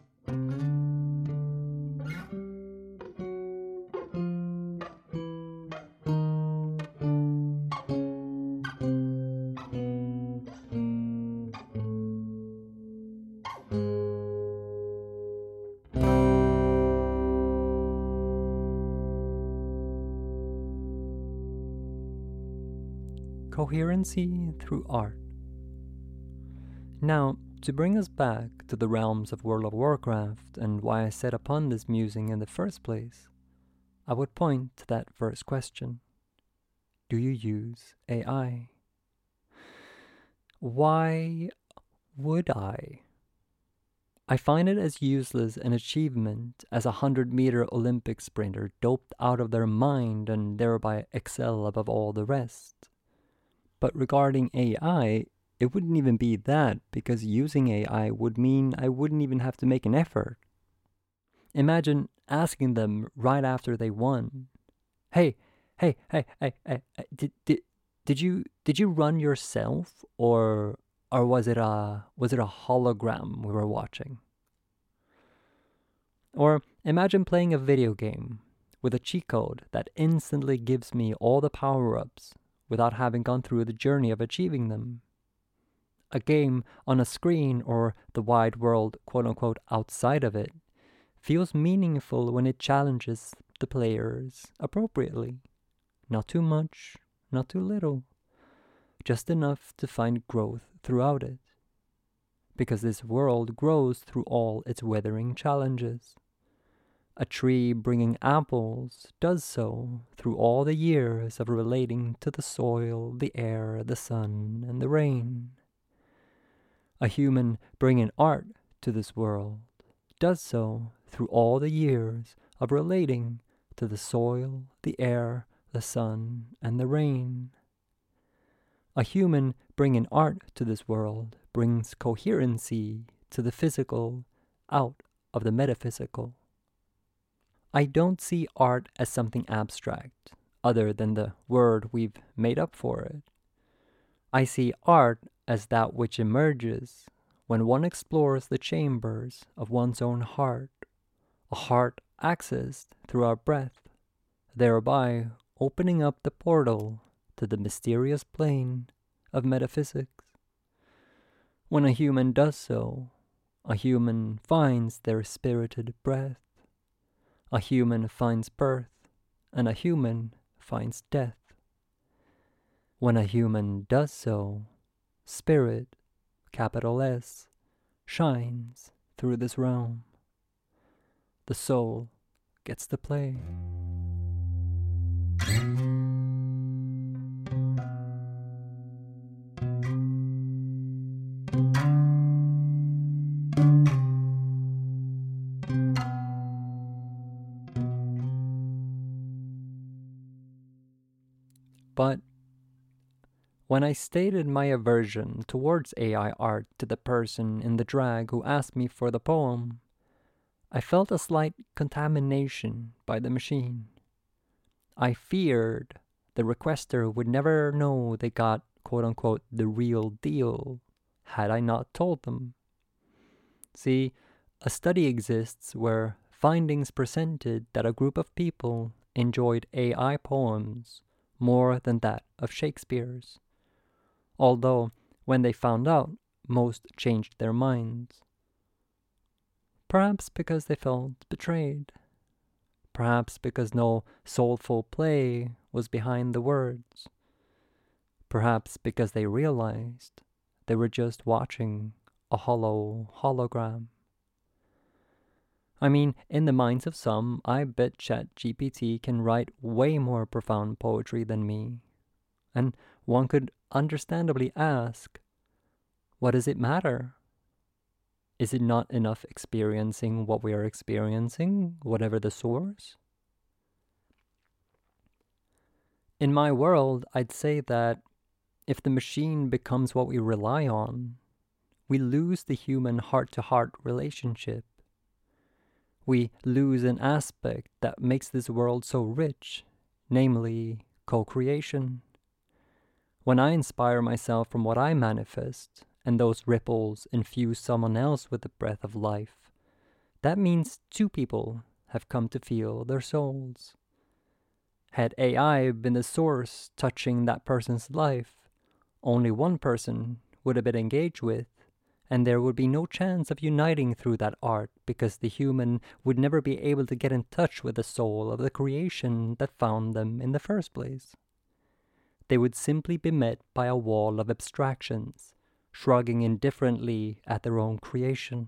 Coherency through art. Now, to bring us back to the realms of World of Warcraft and why I set upon this musing in the first place, I would point to that first question. Do you use A I? Why would I? I find it as useless an achievement as a hundred-meter Olympic sprinter doped out of their mind and thereby excel above all the rest. But regarding A I, it wouldn't even be that, because using A I would mean I wouldn't even have to make an effort. Imagine asking them right after they won, hey, hey, hey, hey, hey, hey did, did, did you did you run yourself, or or was it a was it a hologram we were watching? Or imagine playing a video game with a cheat code that instantly gives me all the power-ups without having gone through the journey of achieving them. A game on a screen or the wide world, quote-unquote, outside of it, feels meaningful when it challenges the players appropriately. Not too much, not too little. Just enough to find growth throughout it. Because this world grows through all its weathering challenges. A tree bringing apples does so through all the years of relating to the soil, the air, the sun, and the rain. A human bringing art to this world does so through all the years of relating to the soil, the air, the sun, and the rain. A human bringing art to this world brings coherency to the physical out of the metaphysical. I don't see art as something abstract, other than the word we've made up for it. I see art as that which emerges when one explores the chambers of one's own heart, a heart accessed through our breath, thereby opening up the portal to the mysterious plane of metaphysics. When a human does so, a human finds their spirited breath. A human finds birth, and a human finds death. When a human does so, spirit, capital S, shines through this realm. The soul gets to play. But when I stated my aversion towards A I art to the person in the drag who asked me for the poem, I felt a slight contamination by the machine. I feared the requester would never know they got quote-unquote the real deal had I not told them. See, a study exists where findings presented that a group of people enjoyed A I poems more than that of Shakespeare's, although when they found out, most changed their minds. Perhaps because they felt betrayed. Perhaps because no soulful play was behind the words. Perhaps because they realized they were just watching a hollow hologram. I mean, in the minds of some, I bet ChatGPT can write way more profound poetry than me. And one could understandably ask, what does it matter? Is it not enough experiencing what we are experiencing, whatever the source? In my world, I'd say that if the machine becomes what we rely on, we lose the human heart-to-heart relationship. We lose an aspect that makes this world so rich, namely co-creation. When I inspire myself from what I manifest, and those ripples infuse someone else with the breath of life, that means two people have come to feel their souls. Had A I been the source touching that person's life, only one person would have been engaged with, and there would be no chance of uniting through that art because the human would never be able to get in touch with the soul of the creation that found them in the first place. They would simply be met by a wall of abstractions, shrugging indifferently at their own creation.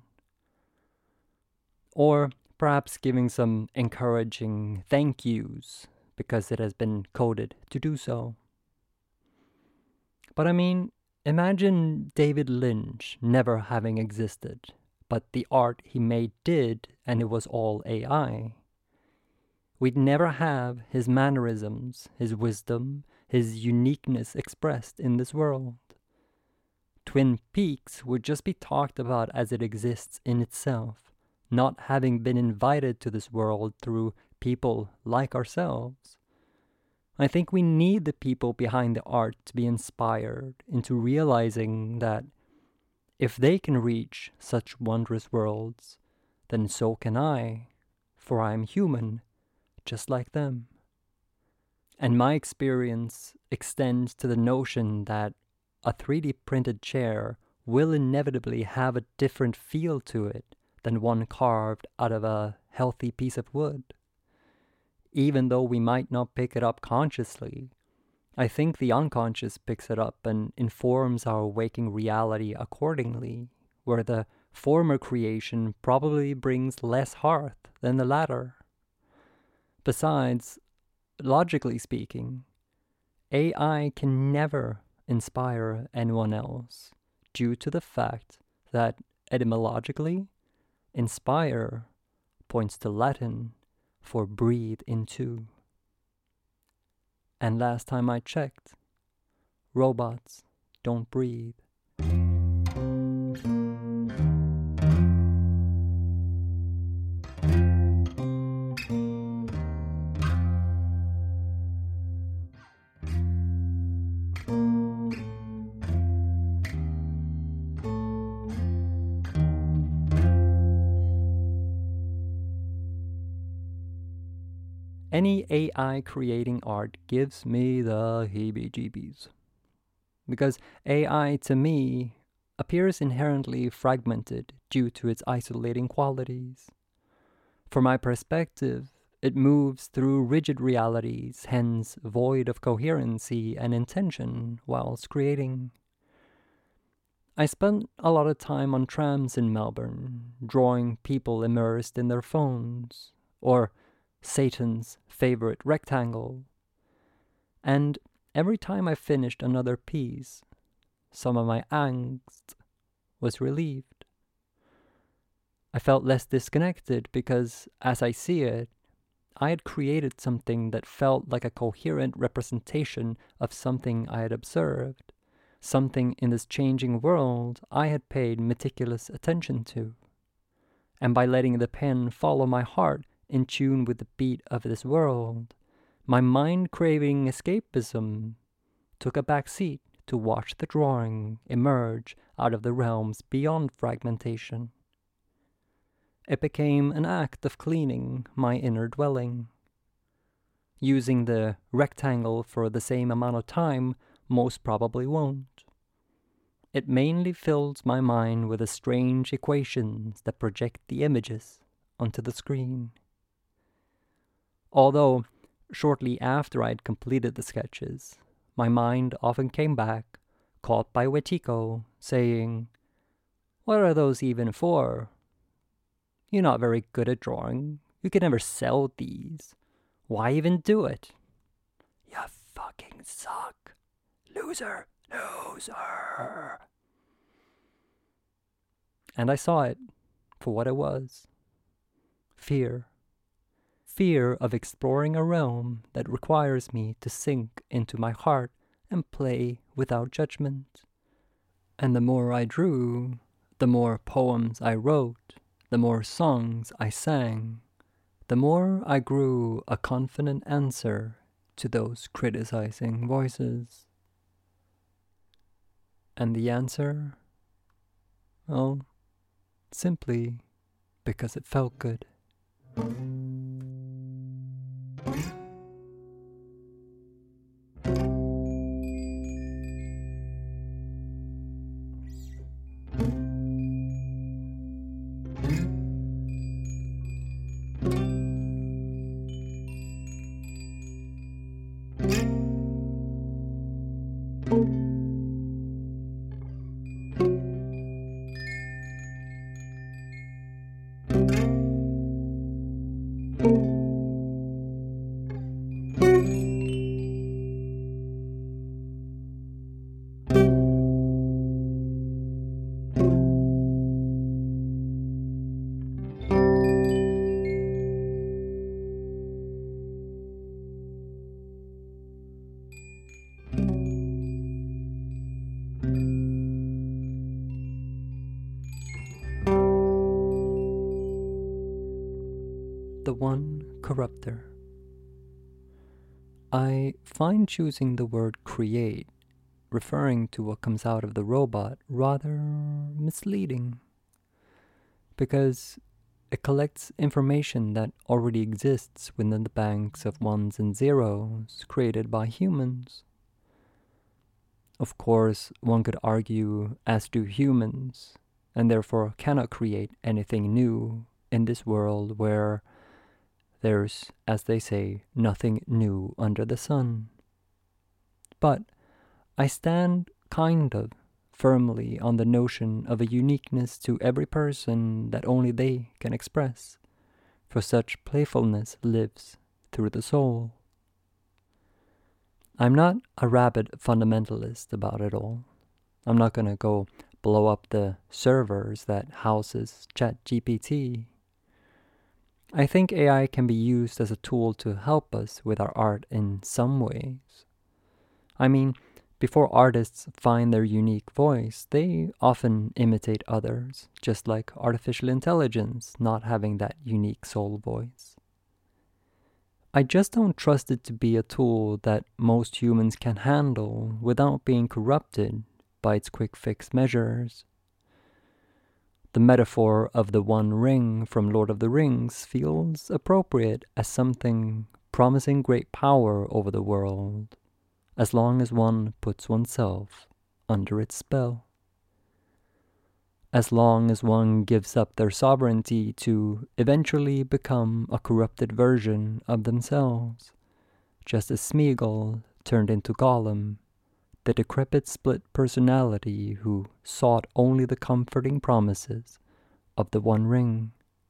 Or perhaps giving some encouraging thank yous because it has been coded to do so. But I mean, imagine David Lynch never having existed, but the art he made did, and it was all A I. We'd never have his mannerisms, his wisdom, his uniqueness expressed in this world. Twin Peaks would just be talked about as it exists in itself, not having been invited to this world through people like ourselves. I think we need the people behind the art to be inspired into realizing that if they can reach such wondrous worlds, then so can I, for I am human, just like them. And my experience extends to the notion that a three D printed chair will inevitably have a different feel to it than one carved out of a healthy piece of wood. Even though we might not pick it up consciously, I think the unconscious picks it up and informs our waking reality accordingly, where the former creation probably brings less hearth than the latter. Besides, logically speaking, A I can never inspire anyone else due to the fact that etymologically, Inspire points to Latin for breathe into. And last time I checked, robots don't breathe. Any A I creating art gives me the heebie-jeebies. Because A I, to me, appears inherently fragmented due to its isolating qualities. From my perspective, it moves through rigid realities, hence void of coherency and intention whilst creating. I spent a lot of time on trams in Melbourne, drawing people immersed in their phones, or Satan's favorite rectangle. And every time I finished another piece, some of my angst was relieved. I felt less disconnected because, as I see it, I had created something that felt like a coherent representation of something I had observed, something in this changing world I had paid meticulous attention to. And by letting the pen follow my heart in tune with the beat of this world, my mind craving escapism took a back seat to watch the drawing emerge out of the realms beyond fragmentation. It became an act of cleaning my inner dwelling. Using the rectangle for the same amount of time most probably won't. It mainly fills my mind with the strange equations that project the images onto the screen. Although, shortly after I'd completed the sketches, my mind often came back, caught by Wetiko, saying, "What are those even for? You're not very good at drawing. You can never sell these. Why even do it? You fucking suck. Loser, loser." And I saw it for what it was. Fear. Fear of exploring a realm that requires me to sink into my heart and play without judgment. And the more I drew, the more poems I wrote, the more songs I sang, the more I grew a confident answer to those criticizing voices. And the answer? Well, simply because it felt good. The One Corruptor. I find choosing the word create, referring to what comes out of the robot, rather misleading, because it collects information that already exists within the banks of ones and zeros created by humans. Of course, one could argue, as do humans, and therefore cannot create anything new in this world where there's, as they say, nothing new under the sun. But I stand kind of firmly on the notion of a uniqueness to every person that only they can express, for such playfulness lives through the soul. I'm not a rabid fundamentalist about it all. I'm not going to go blow up the servers that houses ChatGPT. I think A I can be used as a tool to help us with our art in some ways. I mean, before artists find their unique voice, they often imitate others, just like artificial intelligence not having that unique soul voice. I just don't trust it to be a tool that most humans can handle without being corrupted by its quick fix measures. The metaphor of the One Ring from Lord of the Rings feels appropriate as something promising great power over the world, as long as one puts oneself under its spell. As long as one gives up their sovereignty to eventually become a corrupted version of themselves, just as Smeagol turned into Gollum, the decrepit split personality who sought only the comforting promises of the One Ring.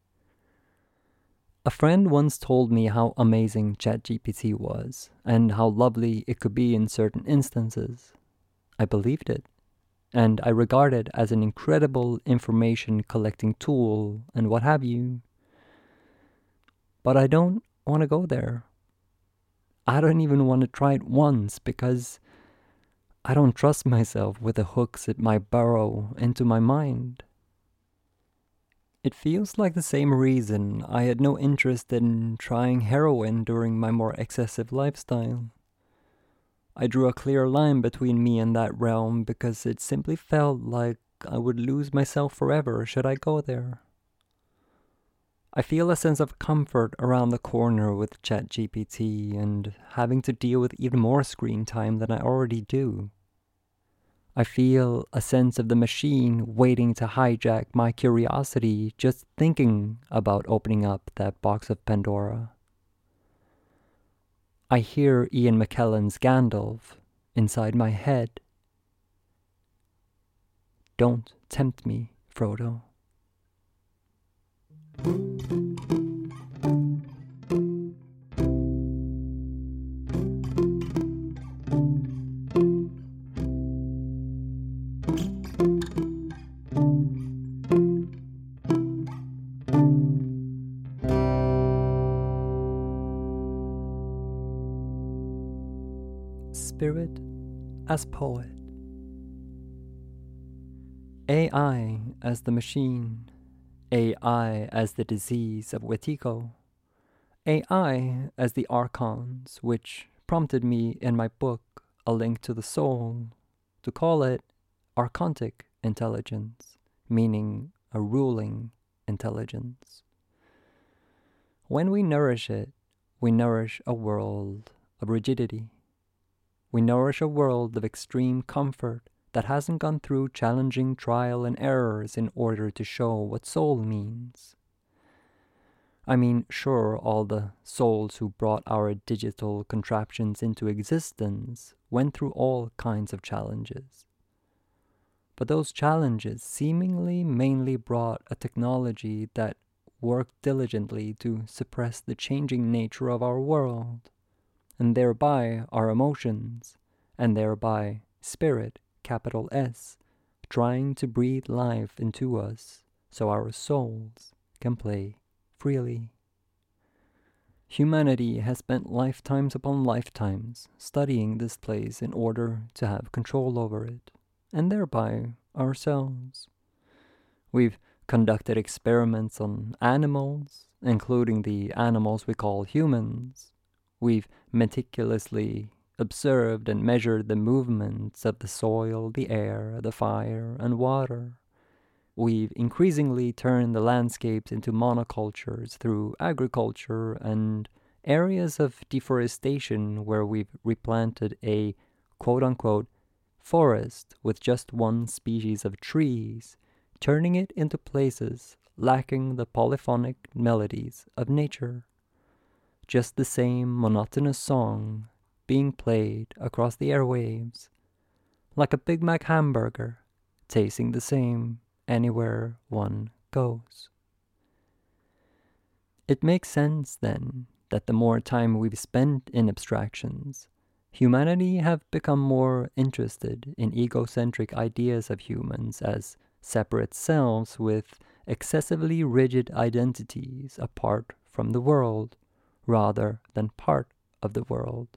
A friend once told me how amazing ChatGPT was, and how lovely it could be in certain instances. I believed it, and I regard it as an incredible information collecting tool and what have you. But I don't want to go there. I don't even want to try it once because I don't trust myself with the hooks it might burrow into my mind. It feels like the same reason I had no interest in trying heroin during my more excessive lifestyle. I drew a clear line between me and that realm because it simply felt like I would lose myself forever should I go there. I feel a sense of comfort around the corner with ChatGPT and having to deal with even more screen time than I already do. I feel a sense of the machine waiting to hijack my curiosity just thinking about opening up that box of Pandora. I hear Ian McKellen's Gandalf inside my head. Don't tempt me, Frodo. Spirit as poet. A I as the machine, A I as the disease of Wetiko, A I as the archons, which prompted me in my book, A Link to the Soul, to call it archontic intelligence, meaning a ruling intelligence. When we nourish it, we nourish a world of rigidity. We nourish a world of extreme comfort that hasn't gone through challenging trial and errors in order to show what soul means. I mean, sure, all the souls who brought our digital contraptions into existence went through all kinds of challenges. But those challenges seemingly mainly brought a technology that worked diligently to suppress the changing nature of our world, and thereby our emotions, and thereby spirit, capital S, trying to breathe life into us so our souls can play freely. Humanity has spent lifetimes upon lifetimes studying this place in order to have control over it, and thereby ourselves. We've conducted experiments on animals, including the animals we call humans. We've meticulously observed and measured the movements of the soil, the air, the fire, and water. We've increasingly turned the landscapes into monocultures through agriculture and areas of deforestation where we've replanted a quote-unquote forest with just one species of trees, turning it into places lacking the polyphonic melodies of nature. Just the same monotonous song being played across the airwaves, like a Big Mac hamburger, tasting the same anywhere one goes. It makes sense, then, that the more time we've spent in abstractions, humanity have become more interested in egocentric ideas of humans as separate selves with excessively rigid identities apart from the world, rather than part of the world.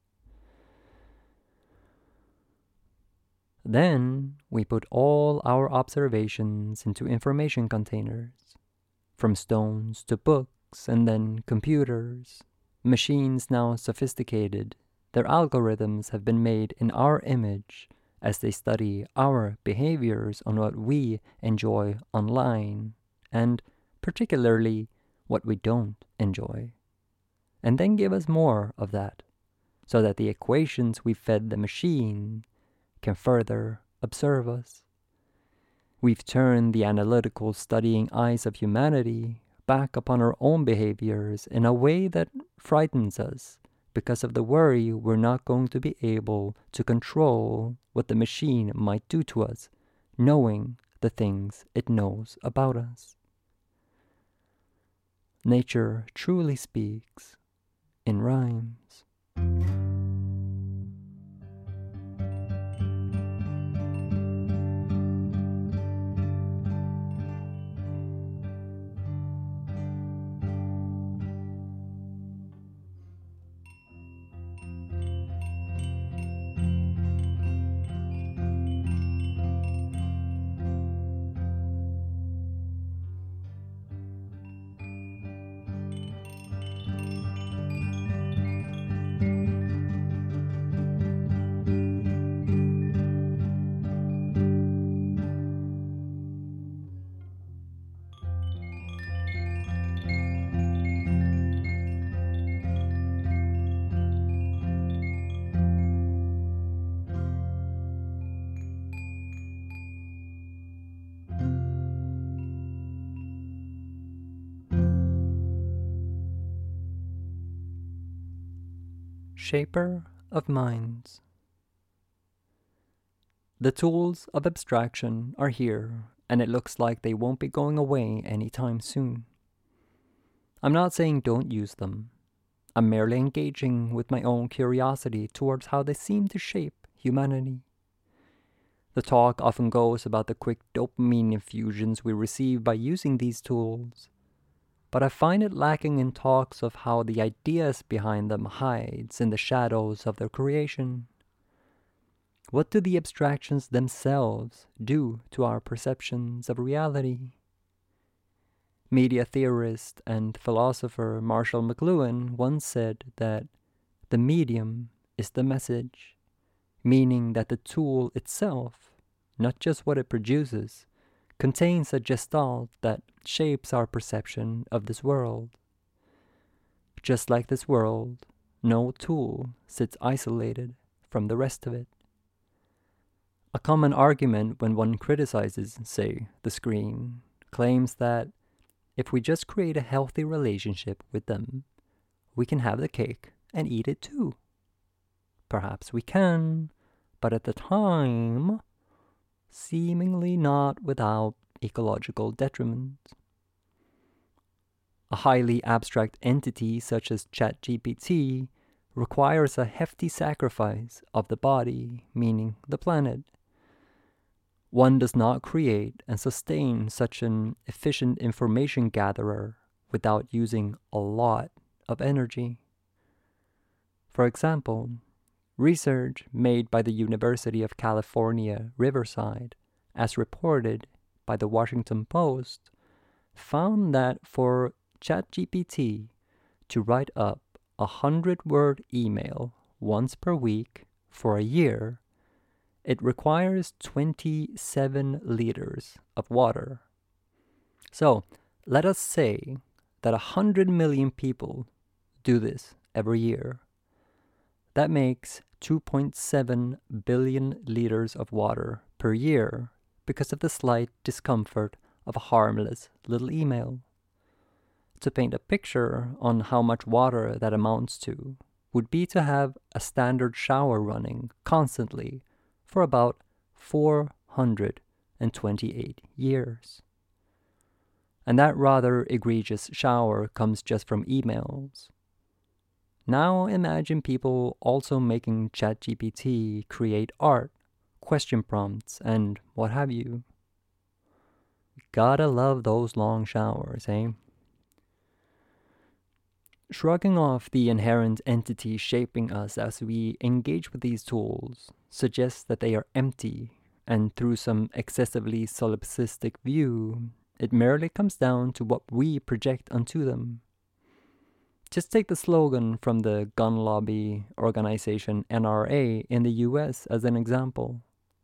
Then we put all our observations into information containers, from stones to books and then computers, machines now sophisticated. Their algorithms have been made in our image as they study our behaviors on what we enjoy online, and particularly what we don't enjoy, and then give us more of that, so that the equations we fed the machine can further observe us. We've turned the analytical studying eyes of humanity back upon our own behaviors in a way that frightens us because of the worry we're not going to be able to control what the machine might do to us, knowing the things it knows about us. Nature truly speaks in rhymes. Shaper of minds. The tools of abstraction are here, and it looks like they won't be going away anytime soon. I'm not saying don't use them. I'm merely engaging with my own curiosity towards how they seem to shape humanity. The talk often goes about the quick dopamine infusions we receive by using these tools, but I find it lacking in talks of how the ideas behind them hides in the shadows of their creation. What do the abstractions themselves do to our perceptions of reality? Media theorist and philosopher Marshall McLuhan once said that the medium is the message, meaning that the tool itself, not just what it produces, contains a gestalt that shapes our perception of this world. Just like this world, no tool sits isolated from the rest of it. A common argument when one criticizes, say, the screen, claims that if we just create a healthy relationship with them, we can have the cake and eat it too. Perhaps we can, but at the time, seemingly not without ecological detriment. A highly abstract entity such as ChatGPT requires a hefty sacrifice of the body, meaning the planet. One does not create and sustain such an efficient information gatherer without using a lot of energy. For example, research made by the University of California, Riverside, as reported by the Washington Post, found that for ChatGPT to write up a hundred-word email once per week for a year, it requires twenty-seven liters of water. So, let us say that a hundred million people do this every year. That makes two point seven billion liters of water per year because of the slight discomfort of a harmless little email. To paint a picture on how much water that amounts to would be to have a standard shower running constantly for about four hundred twenty-eight years. And that rather egregious shower comes just from emails. Now imagine people also making ChatGPT create art, question prompts, and what have you. Gotta love those long showers, eh? Shrugging off the inherent entity shaping us as we engage with these tools suggests that they are empty, and through some excessively solipsistic view, it merely comes down to what we project onto them. Just take the slogan from the gun lobby organization N R A in the U S as an example.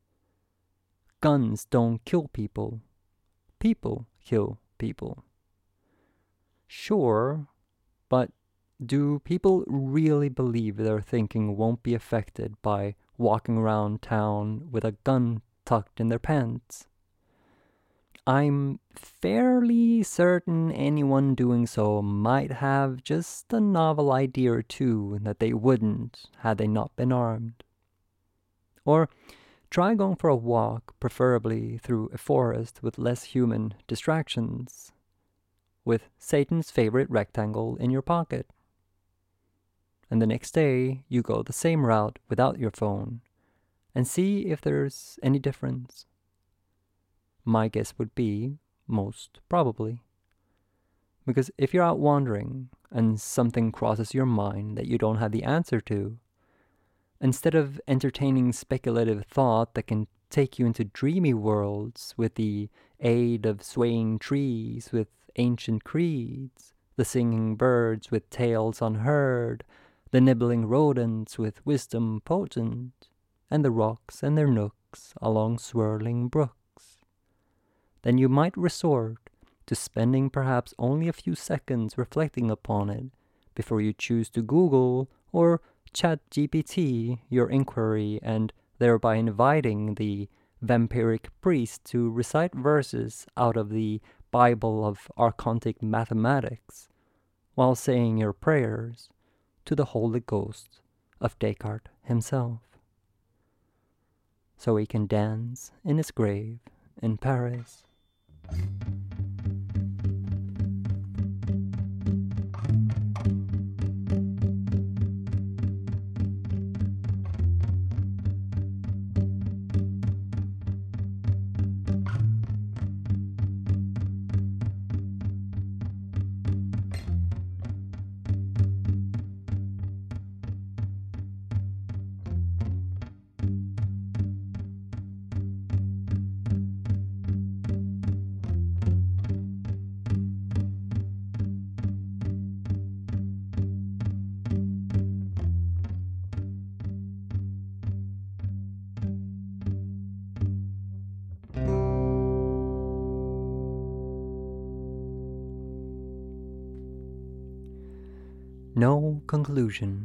Guns don't kill people. People kill people. Sure, but do people really believe their thinking won't be affected by walking around town with a gun tucked in their pants? I'm fairly certain anyone doing so might have just a novel idea or two that they wouldn't had they not been armed. Or try going for a walk, preferably through a forest with less human distractions, with Satan's favorite rectangle in your pocket. And the next day, you go the same route without your phone, and see if there's any difference. My guess would be, most probably. Because if you're out wandering, and something crosses your mind that you don't have the answer to, instead of entertaining speculative thought that can take you into dreamy worlds with the aid of swaying trees with ancient creeds, the singing birds with tales unheard, the nibbling rodents with wisdom potent, and the rocks and their nooks along swirling brooks, then you might resort to spending perhaps only a few seconds reflecting upon it before you choose to Google or ChatGPT your inquiry, and thereby inviting the vampiric priest to recite verses out of the Bible of archontic mathematics while saying your prayers to the Holy Ghost of Descartes himself, so he can dance in his grave in Paris. No conclusion.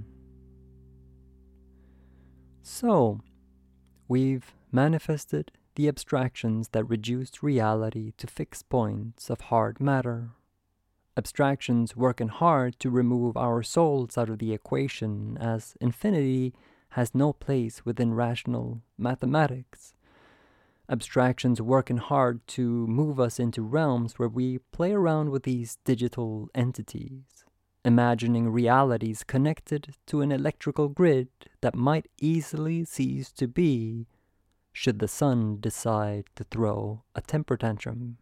So, we've manifested the abstractions that reduced reality to fixed points of hard matter. Abstractions working hard to remove our souls out of the equation, as infinity has no place within rational mathematics. Abstractions working hard to move us into realms where we play around with these digital entities, imagining realities connected to an electrical grid that might easily cease to be should the sun decide to throw a temper tantrum.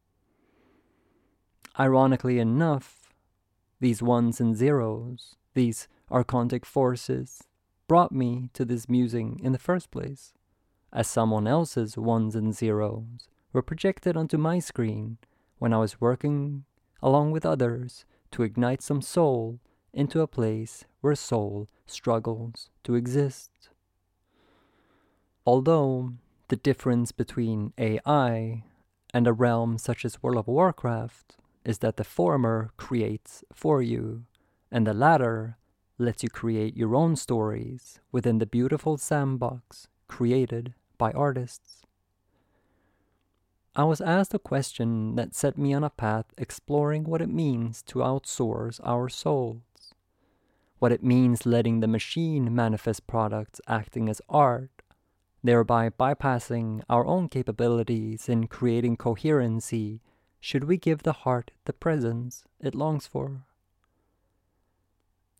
Ironically enough, these ones and zeros, these archontic forces, brought me to this musing in the first place, as someone else's ones and zeros were projected onto my screen when I was working along with others to ignite some soul into a place where soul struggles to exist. Although the difference between A I and a realm such as World of Warcraft is that the former creates for you, and the latter lets you create your own stories within the beautiful sandbox created by artists. I was asked a question that set me on a path exploring what it means to outsource our souls, what it means letting the machine manifest products acting as art, thereby bypassing our own capabilities in creating coherency should we give the heart the presence it longs for.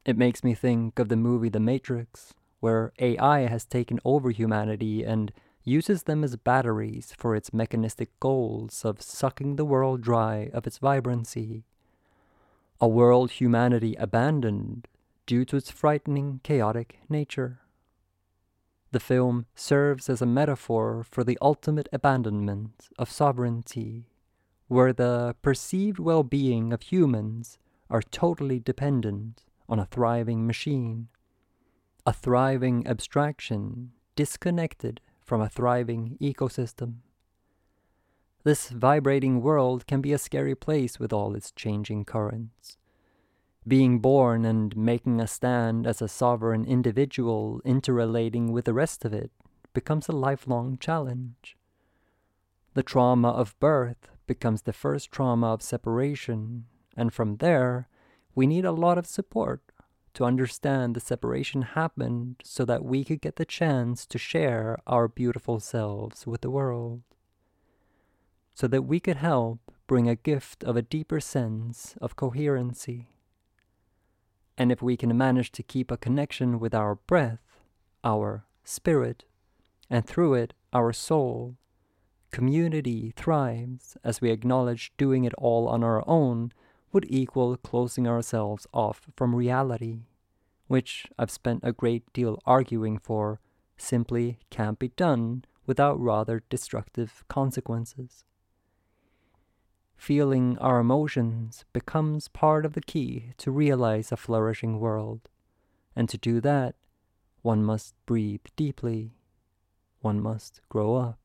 It makes me think of the movie The Matrix, where A I has taken over humanity and uses them as batteries for its mechanistic goals of sucking the world dry of its vibrancy. A world humanity abandoned due to its frightening, chaotic nature. The film serves as a metaphor for the ultimate abandonment of sovereignty, where the perceived well-being of humans are totally dependent on a thriving machine, a thriving abstraction disconnected from a thriving ecosystem. This vibrating world can be a scary place with all its changing currents. Being born and making a stand as a sovereign individual interrelating with the rest of it becomes a lifelong challenge. The trauma of birth becomes the first trauma of separation, and from there, we need a lot of support to understand the separation happened so that we could get the chance to share our beautiful selves with the world. So that we could help bring a gift of a deeper sense of coherency. And if we can manage to keep a connection with our breath, our spirit, and through it, our soul, community thrives as we acknowledge doing it all on our own would equal closing ourselves off from reality, which I've spent a great deal arguing for simply can't be done without rather destructive consequences. Feeling our emotions becomes part of the key to realize a flourishing world, and to do that, one must breathe deeply, one must grow up.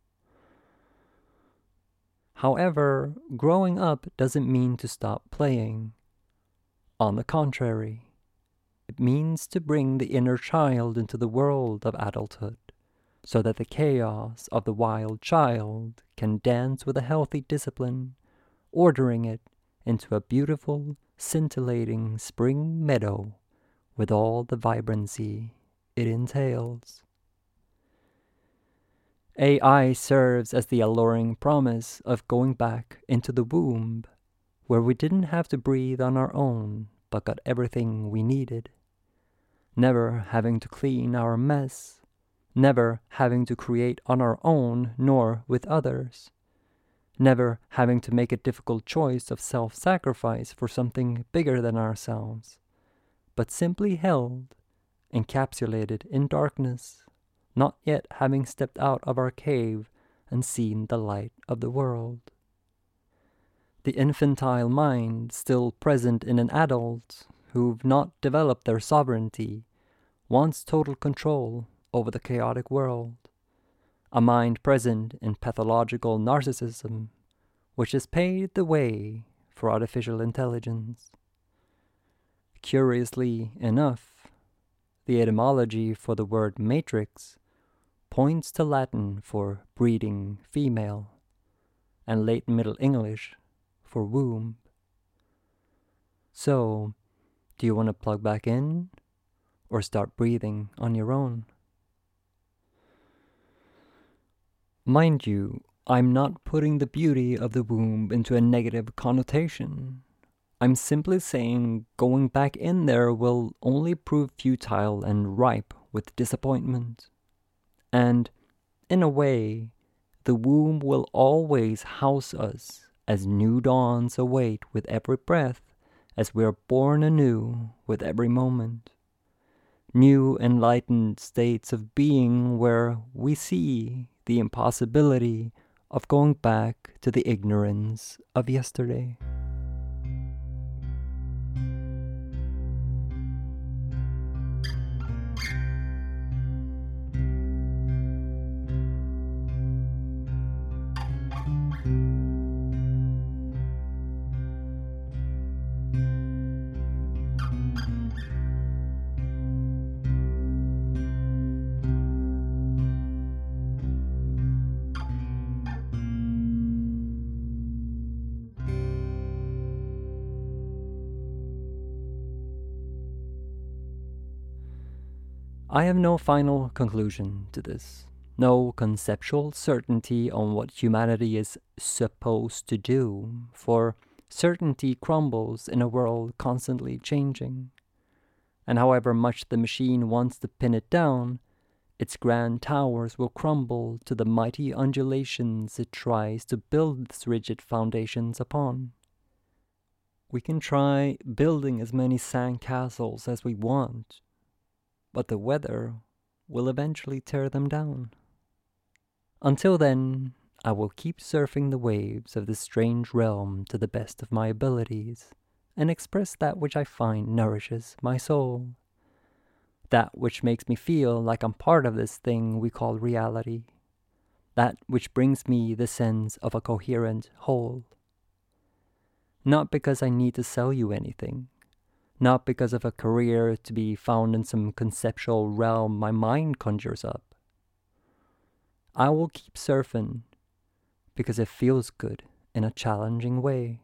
However, growing up doesn't mean to stop playing. On the contrary, it means to bring the inner child into the world of adulthood, so that the chaos of the wild child can dance with a healthy discipline, ordering it into a beautiful, scintillating spring meadow with all the vibrancy it entails. A I serves as the alluring promise of going back into the womb, where we didn't have to breathe on our own, but got everything we needed. Never having to clean our mess, never having to create on our own nor with others, never having to make a difficult choice of self-sacrifice for something bigger than ourselves, but simply held, encapsulated in darkness, not yet having stepped out of our cave and seen the light of the world. The infantile mind still present in an adult who've not developed their sovereignty wants total control over the chaotic world. A mind present in pathological narcissism, which has paved the way for artificial intelligence. Curiously enough, the etymology for the word matrix points to Latin for breeding female, and late Middle English for womb. So, do you want to plug back in, or start breathing on your own? Mind you, I'm not putting the beauty of the womb into a negative connotation. I'm simply saying going back in there will only prove futile and ripe with disappointment. And, in a way, the womb will always house us as new dawns await with every breath, as we are born anew with every moment. New enlightened states of being where we see the impossibility of going back to the ignorance of yesterday. I have no final conclusion to this, no conceptual certainty on what humanity is supposed to do, for certainty crumbles in a world constantly changing. and however much the machine wants to pin it down, its grand towers will crumble to the mighty undulations it tries to build its rigid foundations upon. We can try building as many sandcastles as we want, but the weather will eventually tear them down. Until then, I will keep surfing the waves of this strange realm to the best of my abilities, and express that which I find nourishes my soul. That which makes me feel like I'm part of this thing we call reality. That which brings me the sense of a coherent whole. Not because I need to sell you anything. Not because of a career to be found in some conceptual realm my mind conjures up. I will keep surfing because it feels good in a challenging way.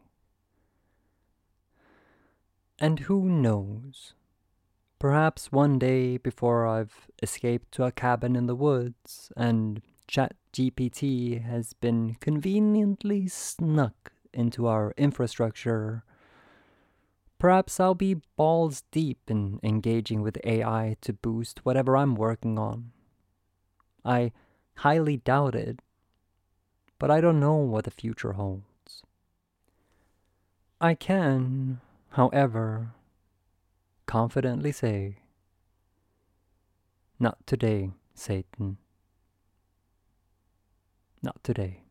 And who knows? Perhaps one day before I've escaped to a cabin in the woods and ChatGPT has been conveniently snuck into our infrastructure, perhaps I'll be balls deep in engaging with A I to boost whatever I'm working on. I highly doubt it, but I don't know what the future holds. I can, however, confidently say, not today, Satan. Not today.